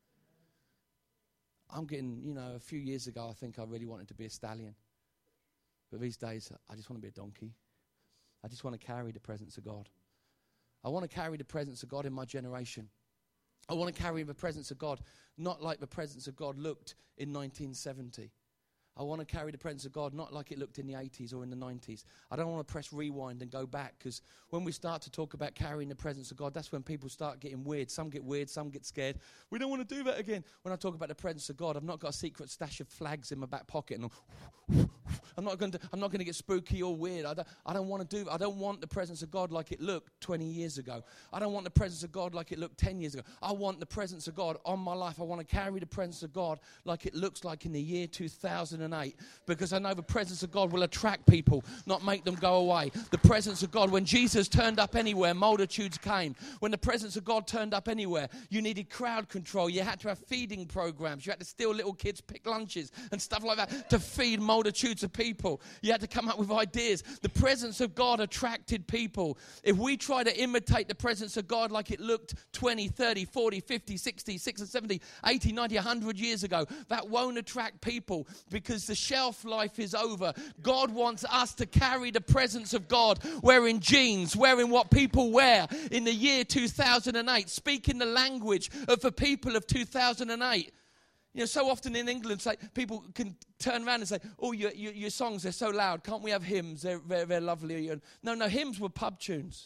I'm getting, a few years ago, I think I really wanted to be a stallion. But these days, I just want to be a donkey. I just want to carry the presence of God. I want to carry the presence of God in my generation. I want to carry the presence of God, not like the presence of God looked in 1970. I want to carry the presence of God not like it looked in the 80s or in the 90s. I don't want to press rewind and go back, because when we start to talk about carrying the presence of God, that's when people start getting weird. Some get weird, some get scared. We don't want to do that again. When I talk about the presence of God, I've not got a secret stash of flags in my back pocket, and I'm not going to get spooky or weird. I don't want to do. I don't want the presence of God like it looked 20 years ago. I don't want the presence of God like it looked 10 years ago. I want the presence of God on my life. I want to carry the presence of God like it looks like in the year 2008, because I know the presence of God will attract people, not make them go away. The presence of God, when Jesus turned up anywhere, multitudes came. When the presence of God turned up anywhere, you needed crowd control. You had to have feeding programs. You had to steal little kids' pick lunches and stuff like that to feed multitudes of people. You had to come up with ideas. The presence of God attracted people. If we try to imitate the presence of God like it looked 20, 30, 40, 50, 60, 60, 70, 80, 90, 100 years ago, that won't attract people, because the shelf life is over. God wants us to carry the presence of God, wearing jeans, wearing what people wear in the year 2008, speaking the language of the people of 2008. So often in England, people can turn around and say, oh, your songs, they're so loud. Can't we have hymns? They're lovely. No, hymns were pub tunes.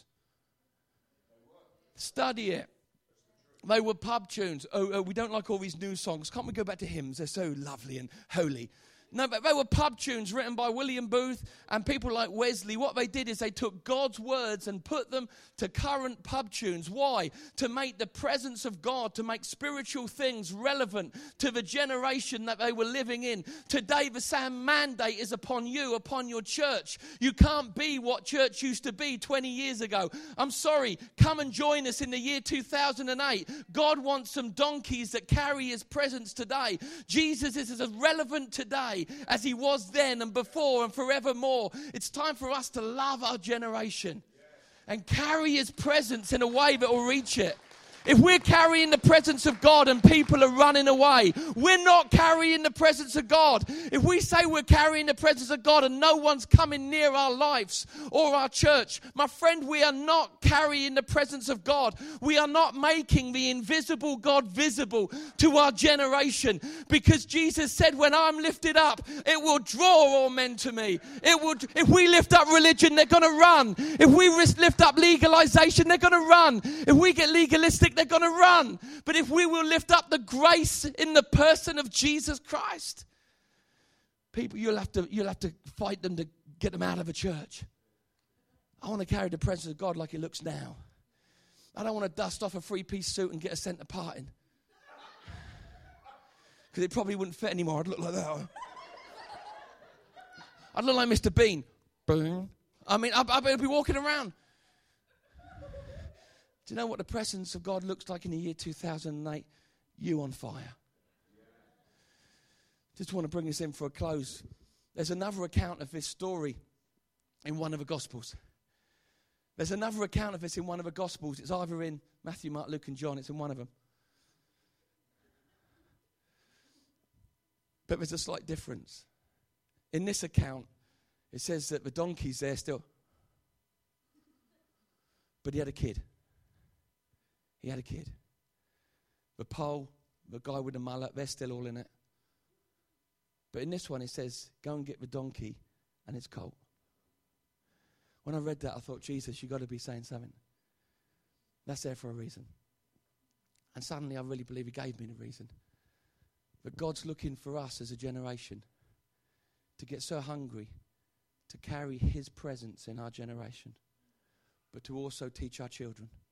Study it. They were pub tunes. Oh, we don't like all these new songs. Can't we go back to hymns? They're so lovely and holy. No, but they were pub tunes written by William Booth and people like Wesley. What they did is they took God's words and put them to current pub tunes. Why? To make the presence of God, to make spiritual things relevant to the generation that they were living in. Today, the same mandate is upon you, upon your church. You can't be what church used to be 20 years ago. I'm sorry. Come and join us in the year 2008. God wants some donkeys that carry his presence today. Jesus is as relevant today as he was then and before and forevermore. It's time for us to love our generation and carry his presence in a way that will reach it. If we're carrying the presence of God and people are running away, we're not carrying the presence of God. If we say we're carrying the presence of God and no one's coming near our lives or our church, my friend, we are not carrying the presence of God. We are not making the invisible God visible to our generation, because Jesus said, when I'm lifted up, it will draw all men to me. If we lift up religion, they're going to run. If we lift up legalization, they're going to run. If we get legalistic, they're going to run. But if we will lift up the grace in the person of Jesus Christ, people, you'll have to fight them to get them out of a church. I want to carry the presence of God like it looks now. I don't want to dust off a three-piece suit and get a centre parting, because it probably wouldn't fit anymore. I'd look like that. I'd look like Mr. Bean. Boom. I mean, I'd be walking around. Do you know what the presence of God looks like in the year 2008? You on fire. Just want to bring this in for a close. There's another account of this story in one of the Gospels. There's another account of this in one of the Gospels. It's either in Matthew, Mark, Luke, and John. It's in one of them. But there's a slight difference. In this account, it says that the donkey's there still. But he had a kid. He had a kid. The pole, the guy with the mullet, they're still all in it. But in this one, it says, go and get the donkey and its colt. When I read that, I thought, Jesus, you've got to be saying something. That's there for a reason. And suddenly, I really believe he gave me the reason. But God's looking for us as a generation to get so hungry to carry his presence in our generation, but to also teach our children.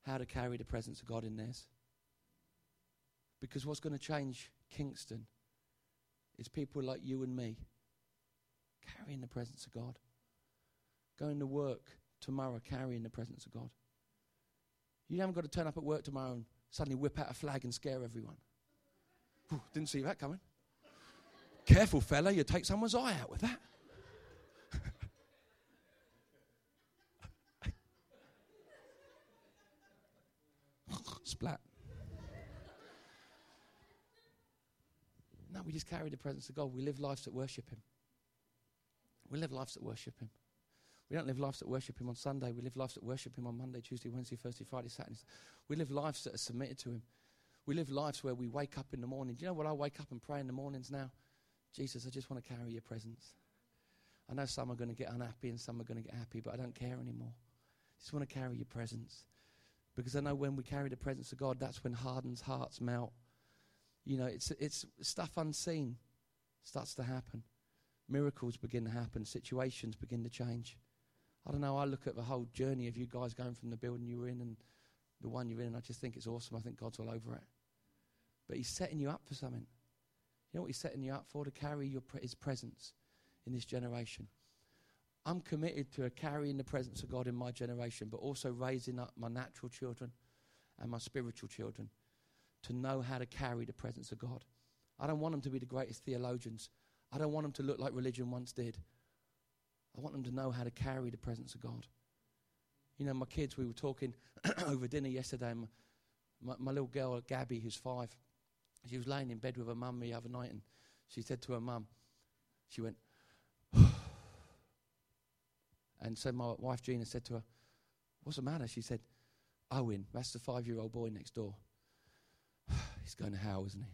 how to carry the presence of God in theirs. Because what's going to change Kingston is people like you and me carrying the presence of God. Going to work tomorrow carrying the presence of God. You haven't got to turn up at work tomorrow and suddenly whip out a flag and scare everyone. Whew, didn't see that coming. Careful, fella, you take someone's eye out with that. Splat. No, we just carry the presence of God. We live lives that worship Him. We live lives that worship Him. We don't live lives that worship Him on Sunday. We live lives that worship Him on Monday, Tuesday, Wednesday, Thursday, Friday, Saturday. We live lives that are submitted to Him. We live lives where we wake up in the morning. Do you know what I wake up and pray in the mornings now? Jesus, I just want to carry your presence. I know some are going to get unhappy and some are going to get happy, but I don't care anymore. I just want to carry your presence. Because I know when we carry the presence of God, that's when hardened hearts melt. You know, it's stuff unseen starts to happen. Miracles begin to happen. Situations begin to change. I don't know, I look at the whole journey of you guys going from the building you were in and the one you're in, and I just think it's awesome. I think God's all over it. But He's setting you up for something. You know what He's setting you up for? To carry His presence in this generation. I'm committed to carrying the presence of God in my generation, but also raising up my natural children and my spiritual children to know how to carry the presence of God. I don't want them to be the greatest theologians. I don't want them to look like religion once did. I want them to know how to carry the presence of God. You know, my kids, we were talking over dinner yesterday, and my little girl, Gabby, who's 5, she was laying in bed with her mum the other night, and she said to her mum, she went, and so my wife Gina said to her, what's the matter? She said, Owen, that's the 5-year-old boy next door. He's going to hell, isn't he?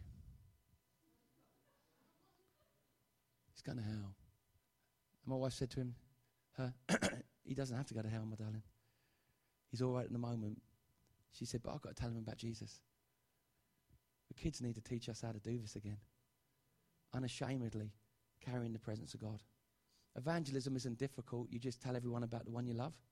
He's going to hell. And my wife said to him, he doesn't have to go to hell, my darling. He's all right at the moment. She said, but I've got to tell him about Jesus. The kids need to teach us how to do this again. Unashamedly carrying the presence of God. Evangelism isn't difficult. You just tell everyone about the one you love.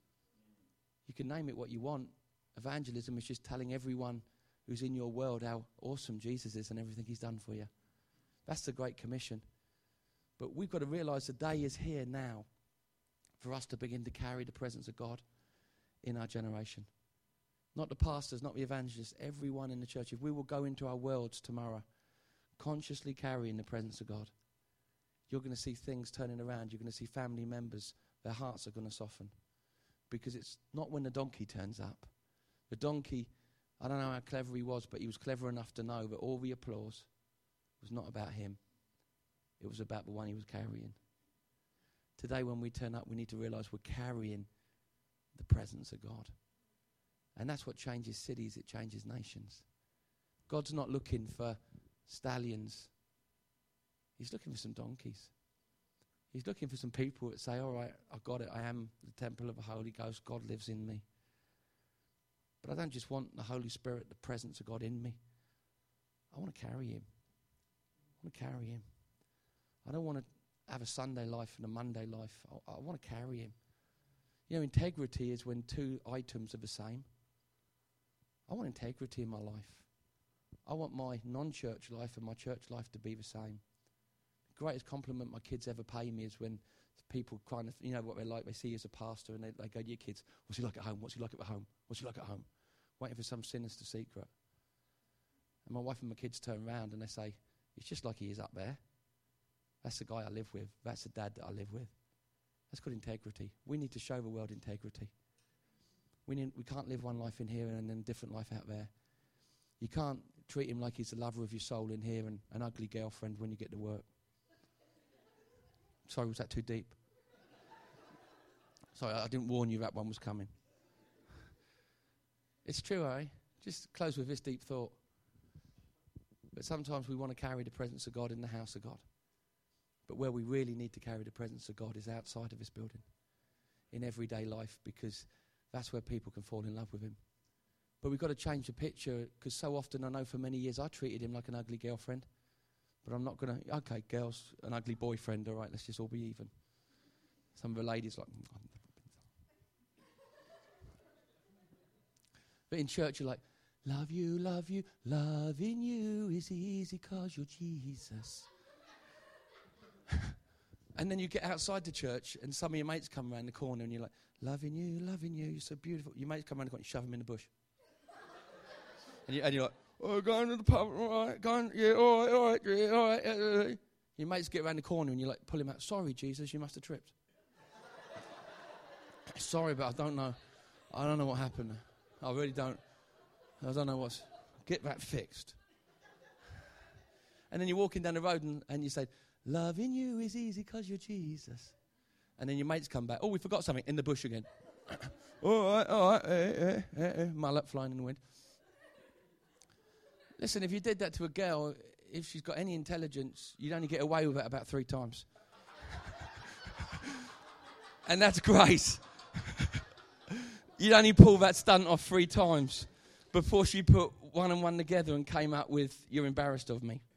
You can name it what you want. Evangelism is just telling everyone who's in your world how awesome Jesus is and everything He's done for you. That's the Great Commission. But we've got to realize the day is here now for us to begin to carry the presence of God in our generation. Not the pastors, not the evangelists, everyone in the church. If we will go into our worlds tomorrow consciously carrying the presence of God, you're going to see things turning around. You're going to see family members, their hearts are going to soften. Because it's not when the donkey turns up. The donkey, I don't know how clever he was, but he was clever enough to know that all the applause was not about him. It was about the one he was carrying. Today when we turn up, we need to realize we're carrying the presence of God. And that's what changes cities, it changes nations. God's not looking for stallions. He's looking for some donkeys. He's looking for some people that say, all right, I've got it. I am the temple of the Holy Ghost. God lives in me. But I don't just want the Holy Spirit, the presence of God in me. I want to carry Him. I want to carry Him. I don't want to have a Sunday life and a Monday life. I want to carry Him. You know, integrity is when two items are the same. I want integrity in my life. I want my non-church life and my church life to be the same. The greatest compliment my kids ever pay me is when people kind of, you know what they're like, they see you as a pastor and they go, your kids, what's he like at home? What's he like at home? What's he like at home? Waiting for some sinister secret. And my wife and my kids turn around and they say, it's just like he is up there. That's the guy I live with. That's the dad that I live with. That's called integrity. We need to show the world integrity. We can't live one life in here and then a different life out there. You can't treat him like he's the lover of your soul in here and an ugly girlfriend when you get to work. Sorry, was that too deep? Sorry, I didn't warn you that one was coming. It's true, eh? Just close with this deep thought. But sometimes we want to carry the presence of God in the house of God. But where we really need to carry the presence of God is outside of this building, in everyday life, because that's where people can fall in love with Him. But we've got to change the picture, because so often, I know for many years, I treated him like an ugly girlfriend. But I'm not going to, okay, girls, an ugly boyfriend, all right, let's just all be even. Some of the ladies like, But in church, you're like, love you, loving you is easy 'cause you're Jesus. And then you get outside the church and some of your mates come around the corner and you're like, loving you, you're so beautiful. Your mates come around the corner and shove them in the bush. and you're like, oh, going to the pub, all right, going, yeah, all right, yeah, all right. Your mates get around the corner and you like pull him out. Sorry, Jesus, you must have tripped. Sorry, but I don't know. I don't know what happened. I really don't. I don't know what's... Get that fixed. And then you're walking down the road and you say, loving you is easy 'cause you're Jesus. And then your mates come back. Oh, we forgot something in the bush again. all right. Mullet flying in the wind. Listen, if you did that to a girl, if she's got any intelligence, you'd only get away with it about 3 times. And that's grace. You'd only pull that stunt off 3 times before she put 1 and 1 together and came up with, you're embarrassed of me.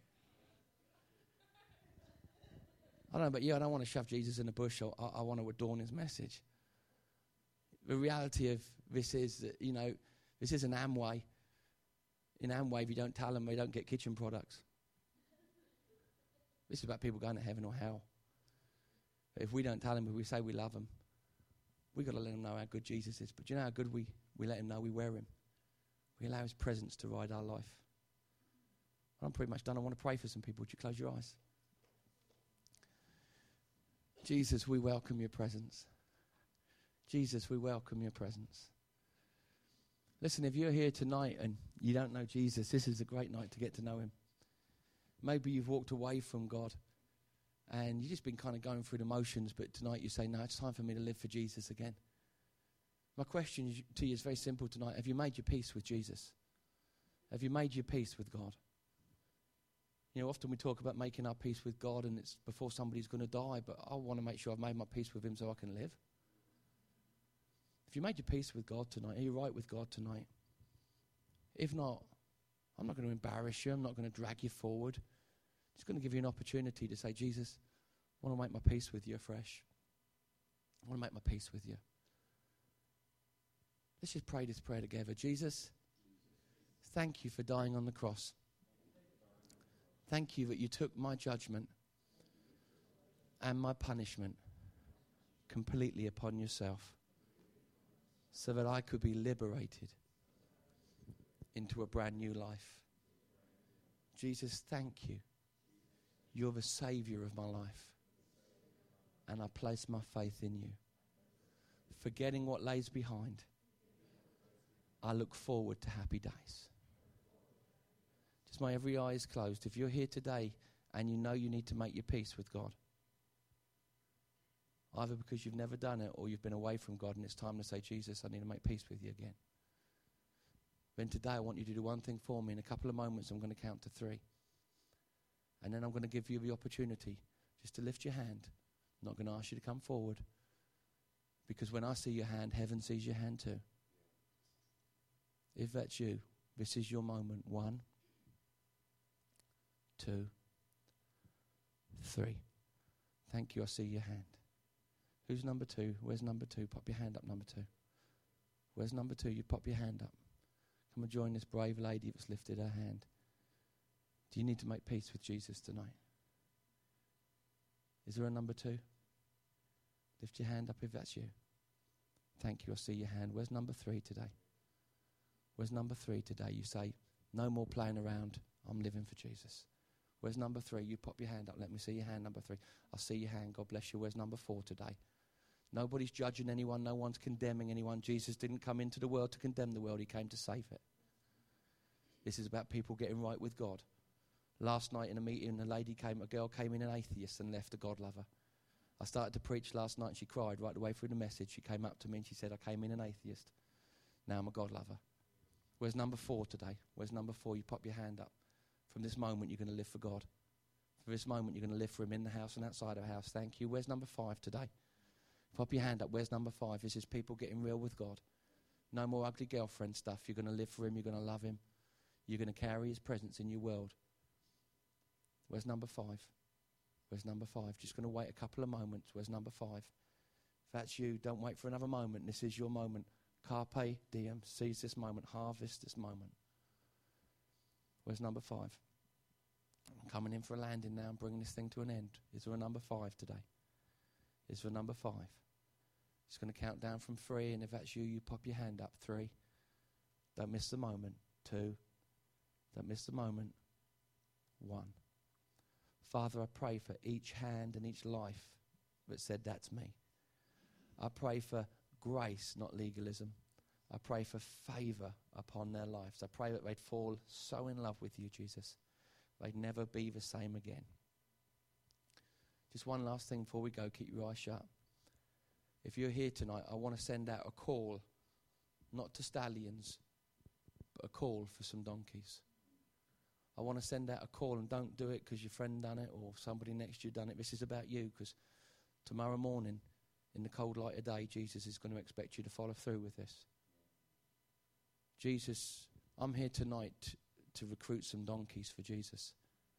I don't know about you, I don't want to shove Jesus in the bush. I want to adorn his message. The reality of this is that, this is an Amway. In Amway, if you don't tell them, they don't get kitchen products. This is about people going to heaven or hell. But if we don't tell them, if we say we love them, we've got to let them know how good Jesus is. But do you know how good we let him know? We wear him. We allow his presence to ride our life. I'm pretty much done. I want to pray for some people. Would you close your eyes? Jesus, we welcome your presence. Jesus, we welcome your presence. Listen, if you're here tonight and you don't know Jesus, this is a great night to get to know him. Maybe you've walked away from God and you've just been kind of going through the motions, but tonight you say, no, it's time for me to live for Jesus again. My question to you is very simple tonight. Have you made your peace with Jesus? Have you made your peace with God? Often we talk about making our peace with God and it's before somebody's going to die, but I want to make sure I've made my peace with him so I can live. If you made your peace with God tonight, are you right with God tonight? If not, I'm not going to embarrass you. I'm not going to drag you forward. I'm just going to give you an opportunity to say, Jesus, I want to make my peace with you afresh. I want to make my peace with you. Let's just pray this prayer together. Jesus, thank you for dying on the cross. Thank you that you took my judgment and my punishment completely upon yourself so that I could be liberated into a brand new life. Jesus, thank you. You're the Savior of my life. And I place my faith in you. Forgetting what lays behind, I look forward to happy days. Just my every eye is closed. If you're here today and you know you need to make your peace with God, either because you've never done it or you've been away from God and it's time to say, Jesus, I need to make peace with you again. Then today I want you to do one thing for me. In a couple of moments I'm going to count to 3. And then I'm going to give you the opportunity just to lift your hand. I'm not going to ask you to come forward. Because when I see your hand, heaven sees your hand too. If that's you, this is your moment. 1, 2, 3. Thank you, I see your hand. Who's number 2? Where's number 2? Pop your hand up, number 2. Where's number 2? You pop your hand up. Come and join this brave lady that's lifted her hand. Do you need to make peace with Jesus tonight? Is there a number 2? Lift your hand up if that's you. Thank you, I see your hand. Where's number 3 today? Where's number 3 today? You say, no more playing around. I'm living for Jesus. Where's number 3? You pop your hand up. Let me see your hand, number 3. I see your hand. God bless you. Where's number 4 today? Nobody's judging anyone. No one's condemning anyone. Jesus didn't come into the world to condemn the world. He came to save it. This is about people getting right with God. Last night in a meeting, a girl came in an atheist and left a God lover. I started to preach last night and she cried right the way through the message. She came up to me and she said, I came in an atheist. Now I'm a God lover. Where's number 4 today? Where's number 4? You pop your hand up. From this moment, you're going to live for God. For this moment, you're going to live for him in the house and outside of the house. Thank you. Where's number 5 today? Pop your hand up. Where's number 5? This is people getting real with God. No more ugly girlfriend stuff. You're going to live for him. You're going to love him. You're going to carry his presence in your world. Where's number 5? Where's number 5? Just going to wait a couple of moments. Where's number 5? If that's you, don't wait for another moment. This is your moment. Carpe diem. Seize this moment. Harvest this moment. Where's number 5? I'm coming in for a landing now and bringing this thing to an end. Is there a number 5 today? Is there a number 5? It's going to count down from 3, and if that's you, you pop your hand up. 3. Don't miss the moment. 2. Don't miss the moment. 1. Father, I pray for each hand and each life that said, that's me. I pray for grace, not legalism. I pray for favor upon their lives. I pray that they'd fall so in love with you, Jesus, they'd never be the same again. Just one last thing before we go. Keep your eyes shut. If you're here tonight, I want to send out a call, not to stallions, but a call for some donkeys. I want to send out a call, and don't do it because your friend done it or somebody next to you done it. This is about you, because tomorrow morning, in the cold light of day, Jesus is going to expect you to follow through with this. Jesus, I'm here tonight to recruit some donkeys for Jesus.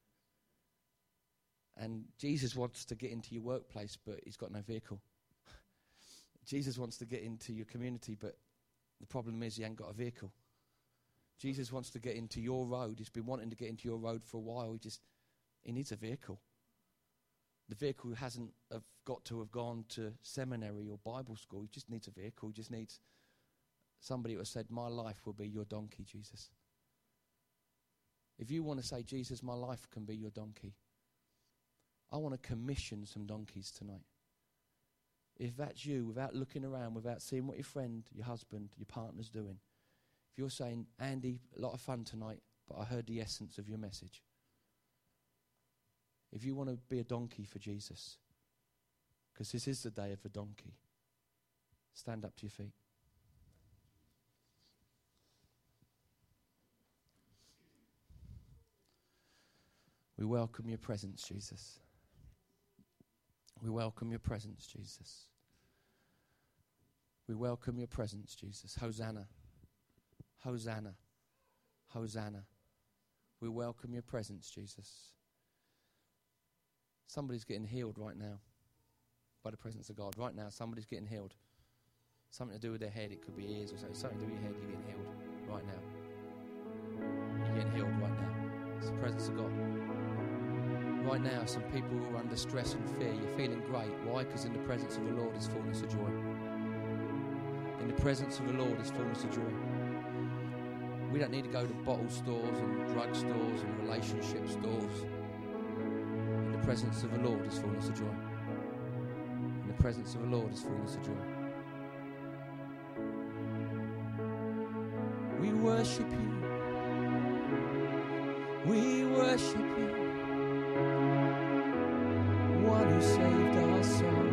And Jesus wants to get into your workplace, but he's got no vehicle. Jesus wants to get into your community, but the problem is he ain't got a vehicle. Jesus wants to get into your road. He's been wanting to get into your road for a while. He needs a vehicle. The vehicle hasn't got to have gone to seminary or Bible school. He just needs a vehicle. He just needs somebody who has said, my life will be your donkey, Jesus. If you want to say, Jesus, my life can be your donkey, I want to commission some donkeys tonight. If that's you, without looking around, without seeing what your friend, your husband, your partner's doing, if you're saying, Andy, a lot of fun tonight, but I heard the essence of your message. If you want to be a donkey for Jesus, because this is the day of the donkey, stand up to your feet. We welcome your presence, Jesus. We welcome your presence, Jesus. We welcome your presence, Jesus. Hosanna. Hosanna. Hosanna. We welcome your presence, Jesus. Somebody's getting healed right now by the presence of God. Right now, somebody's getting healed. Something to do with their head. It could be ears or something. Something to do with your head. You're getting healed right now. You're getting healed right now. It's the presence of God. Right now, some people who are under stress and fear, you're feeling great. Why? Because in the presence of the Lord is fullness of joy. In the presence of the Lord is fullness of joy. We don't need to go to bottle stores and drug stores and relationship stores. In the presence of the Lord is fullness of joy. In the presence of the Lord is fullness of joy. We worship you. We worship you. One who saved our soul.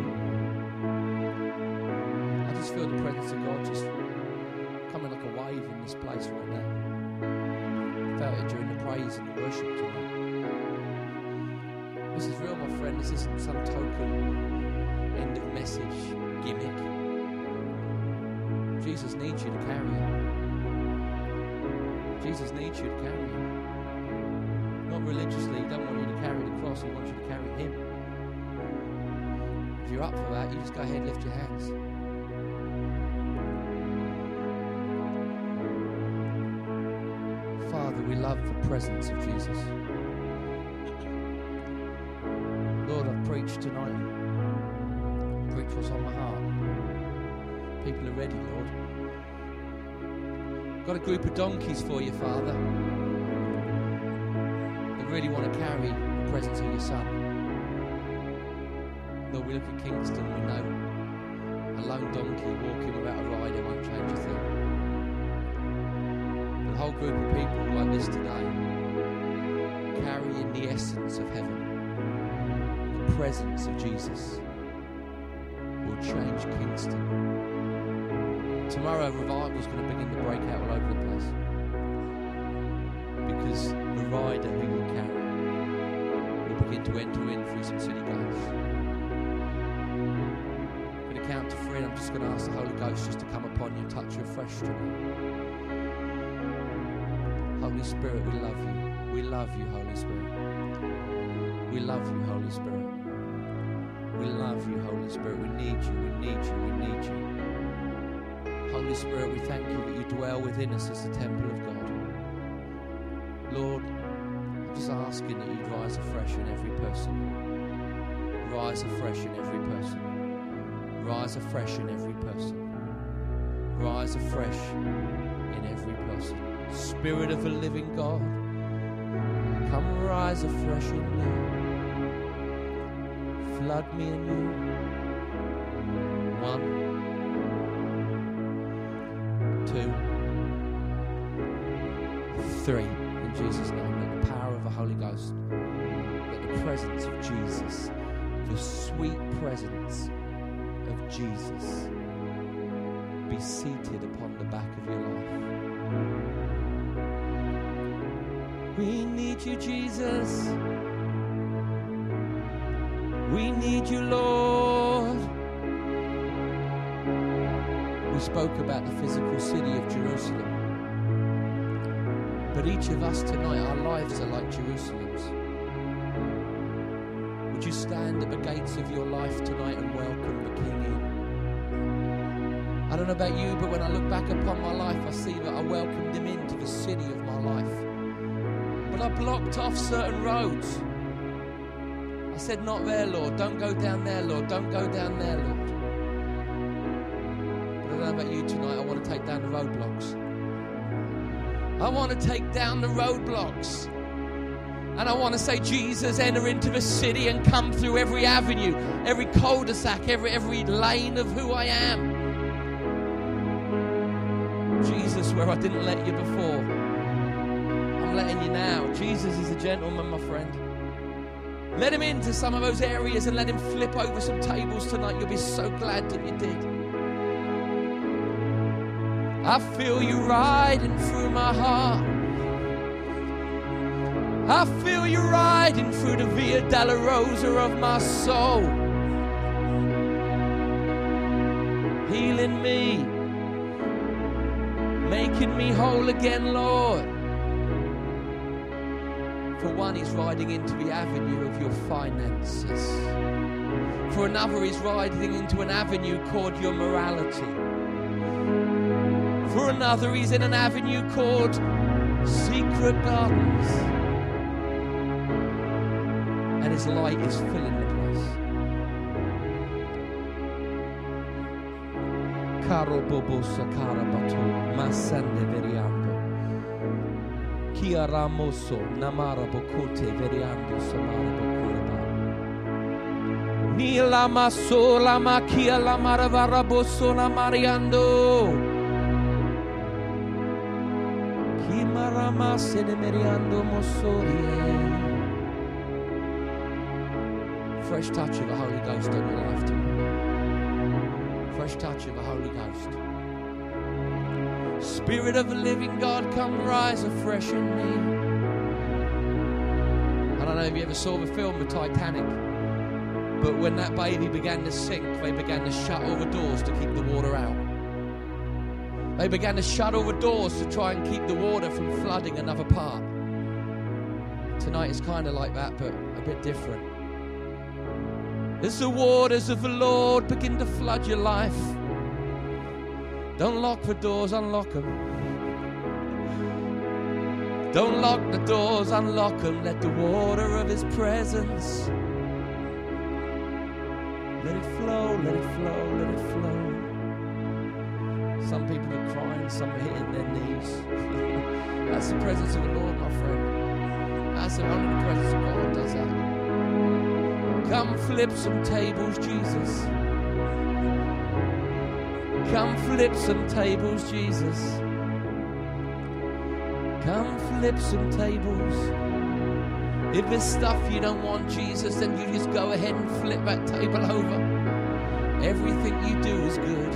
I just feel the presence of God just coming like a wave in this place right now. Felt it during the praise and the worship tonight. This is real, my friend. This isn't some token end of message gimmick. Jesus needs you to carry it. Jesus needs you to carry it. Not religiously. He don't want you to carry the cross. He wants you to carry him. If you're up for that, you just go ahead and lift your hands. Father, we love the presence of Jesus. Lord, I've preached tonight. Preach what's on my heart. People are ready, Lord. Got a group of donkeys for you, Father, that really want to carry the presence of your Son. Lord, we look at Kingston, we know a lone donkey walking without a rider won't change a thing. But a whole group of people like this today, carrying the essence of heaven, the presence of Jesus, will change Kingston. Tomorrow, revival is going to begin to break out all over the place. Because the rider who you carry will begin to enter in through some city gates. Count to 3, and I'm just going to ask the Holy Ghost just to come upon you and touch you afresh tonight. Holy Spirit, we love you. We love you, Holy Spirit. We love you, Holy Spirit. We love you, Holy Spirit. We need you, we need you, we need you. Holy Spirit, we thank you that you dwell within us as the temple of God. Lord, I'm just asking that you'd rise afresh in every person. Rise afresh in every person. Rise afresh in every person. Rise afresh in every person. Spirit of the living God, come rise afresh in me. Flood me anew. 1, 2, 3. In Jesus' name, let the power of the Holy Ghost, let the presence of Jesus, the sweet presence of Jesus, be seated upon the back of your life. We need you, Jesus. We need you, Lord. We spoke about the physical city of Jerusalem. But each of us tonight, our lives are like Jerusalem's. Would you stand at the gates of your life tonight and welcome the King in? I don't know about you, but when I look back upon my life, I see that I welcomed him into the city of my life. But I blocked off certain roads. I said, not there, Lord. Don't go down there, Lord. Don't go down there, Lord. But I don't know about you tonight. I want to take down the roadblocks. I want to take down the roadblocks. And I want to say, Jesus, enter into the city and come through every avenue, every cul-de-sac, every lane of who I am. Jesus, where I didn't let you before, I'm letting you now. Jesus is a gentleman, my friend. Let him into some of those areas and let him flip over some tables tonight. You'll be so glad that you did. I feel you riding through my heart. I feel you riding through the Via Dolorosa of my soul. Healing me, making me whole again, Lord. For one, he's riding into the avenue of your finances. For another, he's riding into an avenue called your morality. For another, he's in an avenue called secret gardens. And his light is filling the place. Caro bobo sakara batu masande veriando. Kia ramoso namara bokote veriando samara bokuraba. Ni la maso la makia la maravara boso na mariando. Ki marama se de meriando mosorie. Fresh touch of the Holy Ghost on your life tonight. Fresh touch of the Holy Ghost. Spirit of the living God, come rise afresh in me. I don't know if you ever saw the film The Titanic, but when that baby began to sink, they began to shut all the doors to keep the water out. They began to shut all the doors to try and keep the water from flooding another part. Tonight it's kind of like that, but a bit different. As the waters of the Lord begin to flood your life, don't lock the doors, unlock them. Don't lock the doors, unlock them. Let the water of his presence, let it flow, let it flow, let it flow. Some people are crying, some are hitting their knees. That's the presence of the Lord, my friend. That's only the presence of God does that. Come flip some tables, Jesus. Come flip some tables, Jesus. Come flip some tables. If there's stuff you don't want, Jesus, then you just go ahead and flip that table over. Everything you do is good.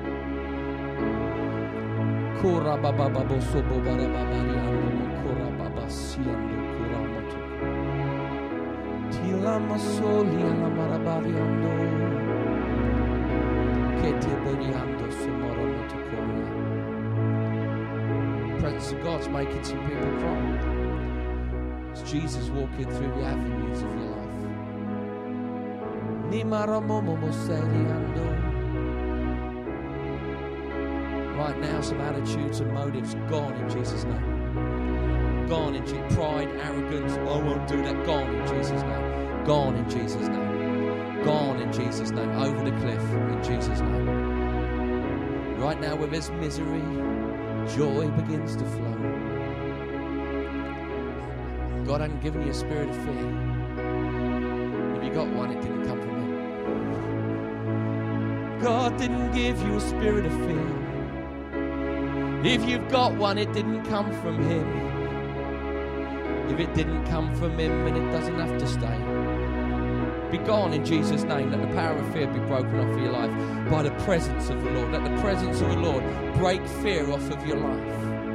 Presence of God's making some people cry. It's Jesus walking through the avenues of your life. Right now, some attitudes and motives gone in Jesus' name. Gone in Jesus' pride, arrogance. I won't do that. Gone in Jesus' name. Gone in Jesus' name. Gone in Jesus' name. Over the cliff in Jesus' name. Right now, where there's misery, joy begins to flow. God hadn't given you a spirit of fear. If you got one, it didn't come from Him. God didn't give you a spirit of fear. If you've got one, it didn't come from Him. If it didn't come from Him, then it doesn't have to stay. Be gone in Jesus' name. Let the power of fear be broken off of your life by the presence of the Lord. Let the presence of the Lord break fear off of your life.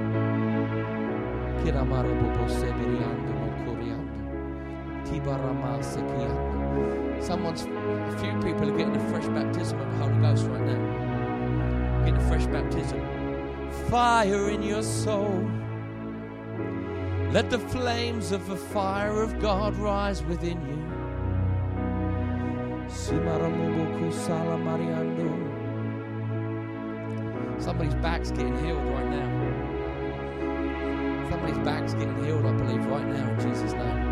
A few people are getting a fresh baptism of the Holy Ghost right now. Getting a fresh baptism. Fire in your soul. Let the flames of the fire of God rise within you. Somebody's back's getting healed right now. Somebody's back's getting healed, I believe, right now in Jesus' name.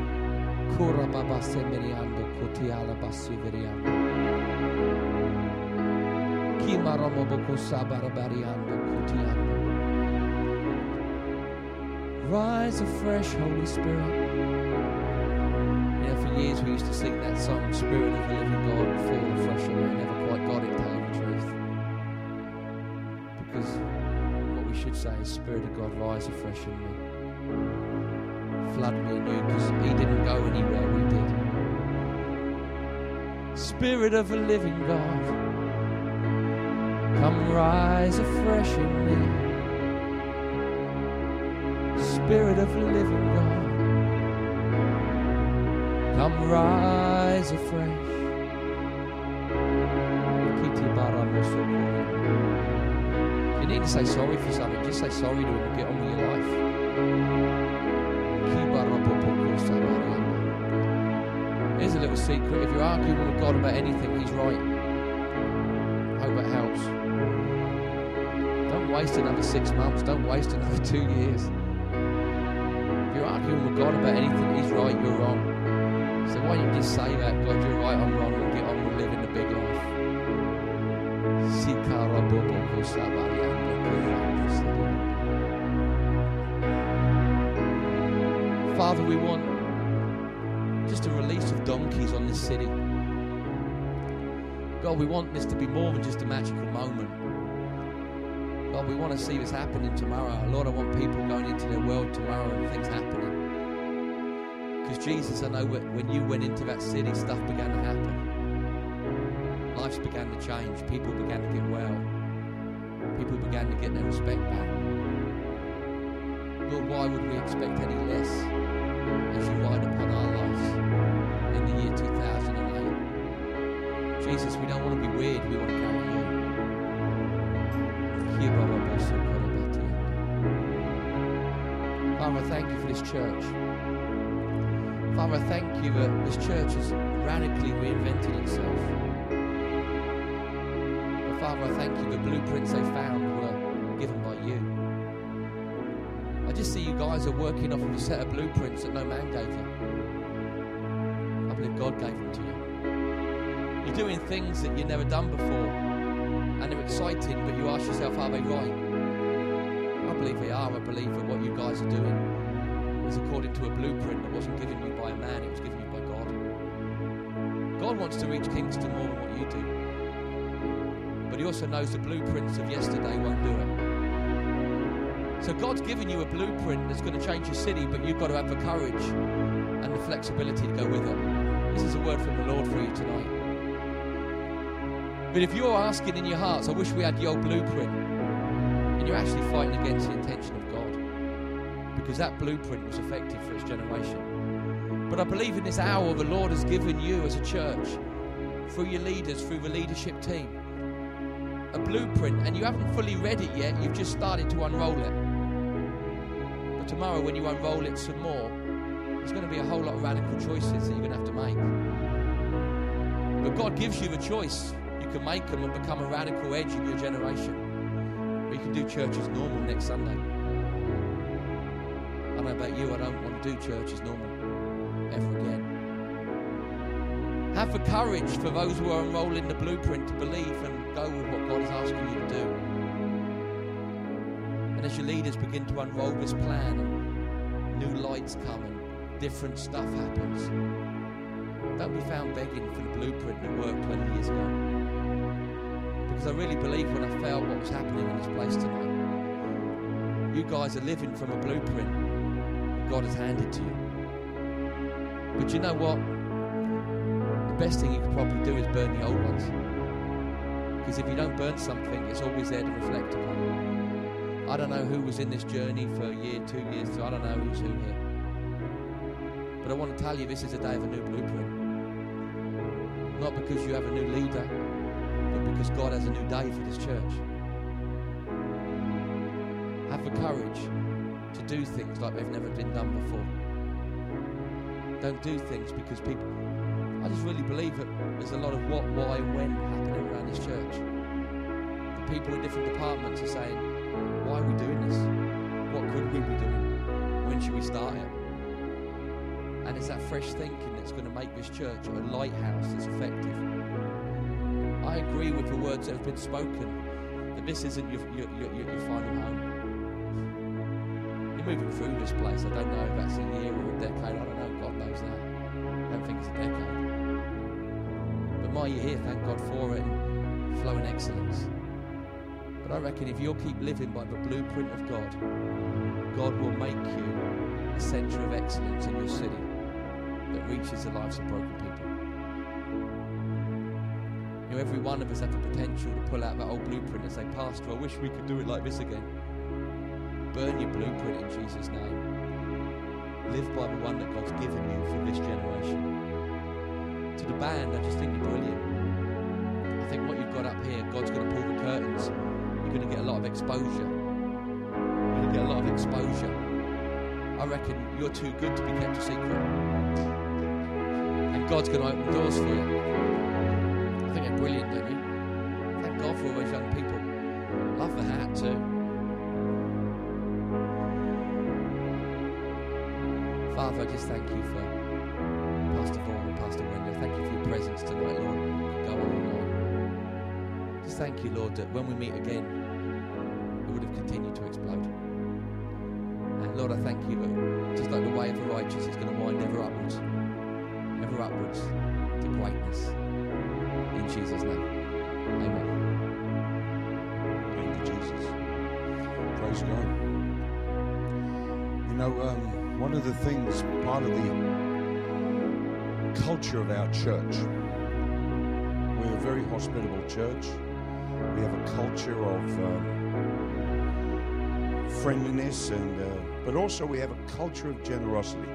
Rise afresh, Holy Spirit. You know, for years we used to sing that song, Spirit of the Living God, fall afresh on me. Never quite got it, tell you the truth. Because what we should say is, Spirit of God, rise afresh in me. Flood me anew, because He didn't go anywhere, we did. Spirit of the living God, come rise afresh in me. Spirit of the living God, come rise afresh. If you need to say sorry for something, just say sorry to Him and get on with your life. Here's a little secret. If you're arguing with God about anything, He's right. I hope it helps. Don't waste another 6 months. Don't waste another 2 years. If you're arguing with God about anything, He's right, you're wrong. So why don't you just say that? God, you're right, I'm wrong, and get on with living the big life. Father, we want just a release of donkeys on this city. God, we want this to be more than just a magical moment. God, we want to see this happening tomorrow. Lord, I want people going into their world tomorrow and things happening. Because Jesus, I know when you went into that city, stuff began to happen. Lives began to change. People began to get well. People began to get their respect back. Lord, why would we expect any less as you ride upon our lives in the year 2008? Jesus, we don't want to be weird. We want to carry you. Father, I thank you for this church. Father, I thank you that this church has radically reinvented itself. But Father, I thank you the blueprints they found were given by you. I just see you guys are working off of a set of blueprints that no man gave you. I believe God gave them to you. You're doing things that you've never done before, and they're exciting, but you ask yourself, are they right? I believe they are. I believe that what you guys are doing is according to a blueprint that wasn't given you by a man, it was given you by God. God wants to reach Kingston more than what you do. But He also knows the blueprints of yesterday won't do it. So God's given you a blueprint that's going to change your city, but you've got to have the courage and the flexibility to go with it. This is a word from the Lord for you tonight. But if you're asking in your hearts, I wish we had the old blueprint, and you're actually fighting against the intention of God, because that blueprint was effective for its generation. But I believe in this hour the Lord has given you as a church, through your leaders, through the leadership team, a blueprint, and you haven't fully read it yet, you've just started to unroll it. But tomorrow when you unroll it some more, there's going to be a whole lot of radical choices that you're going to have to make. But God gives you the choice. You can make them and become a radical edge in your generation. But can do church as normal next Sunday. I don't know about you, I don't want to do church as normal ever again. Have the courage for those who are enrolling the blueprint to believe and go with what God is asking you to do. And as your leaders begin to unroll this plan and new lights come and different stuff happens, don't be found begging for the blueprint that worked 20 years ago. Because I really believe when I felt what was happening in this place tonight, you guys are living from a blueprint that God has handed to you. But you know what? The best thing you could probably do is burn the old ones. Because if you don't burn something, it's always there to reflect upon. I don't know who was in this journey for a year, 2 years, so I don't know who's who here. But I want to tell you, this is a day of a new blueprint. Not because you have a new leader, but because God has a new day for this church. Have the courage to do things like they've never been done before. Don't do things because people... I just really believe that there's a lot of what, why, and when happening around this church. The people in different departments are saying, why are we doing this? What could we be doing? When should we start it? And it's that fresh thinking that's going to make this church a lighthouse that's effective. I agree with the words that have been spoken, that this isn't your final home. You're moving through this place. I don't know if that's a year or a decade. I don't know. God knows that. I don't think it's a decade. But my year here, thank God for it, and flow in excellence. But I reckon if you'll keep living by the blueprint of God, God will make you the centre of excellence in your city that reaches the lives of broken people. You know, every one of us have the potential to pull out that old blueprint and say, Pastor, I wish we could do it like this again. Burn your blueprint in Jesus' name. Live by the one that God's given you for this generation. To the band, I just think you're brilliant. I think what you've got up here, God's going to pull the curtains. You're going to get a lot of exposure. You're going to get a lot of exposure. I reckon you're too good to be kept a secret. And God's going to open doors for you. I think they're brilliant, don't you? Thank God for all those young people. Love the hat too. Father, I just thank you for Pastor Vaughan and Pastor Wendell. Thank you for your presence tonight, Lord. Go on all night. Just thank you, Lord, that when we meet again, it would have continued to explode. And Lord, I thank you that just like the way of the righteous is going to wind ever upwards to greatness. In Jesus' name. Amen. Thank you, Jesus. Praise God. You know, one of the things, part of the culture of our church, we're a very hospitable church. We have a culture of friendliness, but also we have a culture of generosity.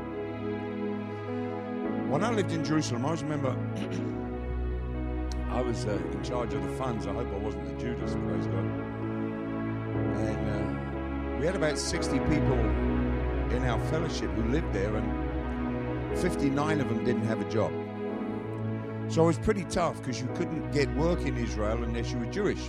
When I lived in Jerusalem, I always remember I was in charge of the funds. I hope I wasn't the Judas, praise God. And we had about 60 people in our fellowship who lived there, and 59 of them didn't have a job. So it was pretty tough because you couldn't get work in Israel unless you were Jewish.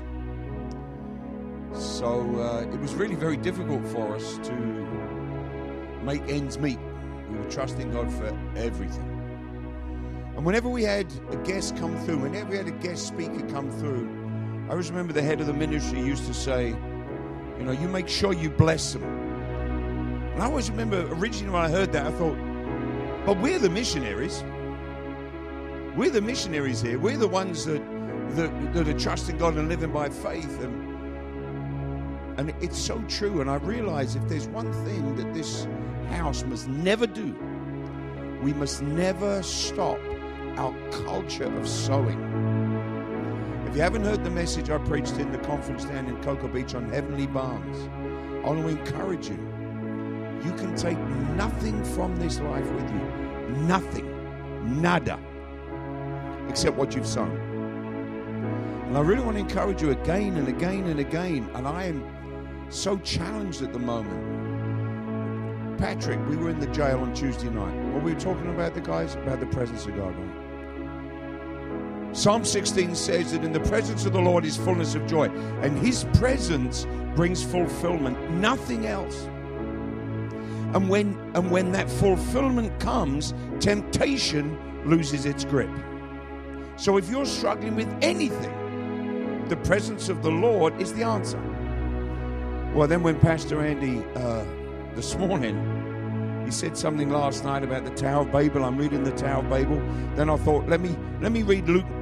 So it was really very difficult for us to make ends meet. We were trusting God for everything. And whenever we had a guest come through, whenever we had a guest speaker come through, I always remember the head of the ministry used to say, you know, you make sure you bless them. And I always remember originally when I heard that, I thought, but we're the missionaries. We're the missionaries here. We're the ones that are trusting God and living by faith. And it's so true. And I realize if there's one thing that this house must never do, we must never stop our culture of sowing. If you haven't heard the message I preached in the conference down in Cocoa Beach on Heavenly Barns, I want to encourage you. You can take nothing from this life with you. Nothing. Nada. Except what you've sown. And I really want to encourage you again and again and again. And I am so challenged at the moment. Patrick, we were in the jail on Tuesday night. What were we talking about, the guys? About the presence of God, right? Psalm 16 says that in the presence of the Lord is fullness of joy, and his presence brings fulfillment, nothing else. And when that fulfillment comes, temptation loses its grip. So if you're struggling with anything, the presence of the Lord is the answer. Well, then when Pastor Andy this morning, he said something last night about the Tower of Babel. I'm reading the Tower of Babel. Then I thought, let me read Luke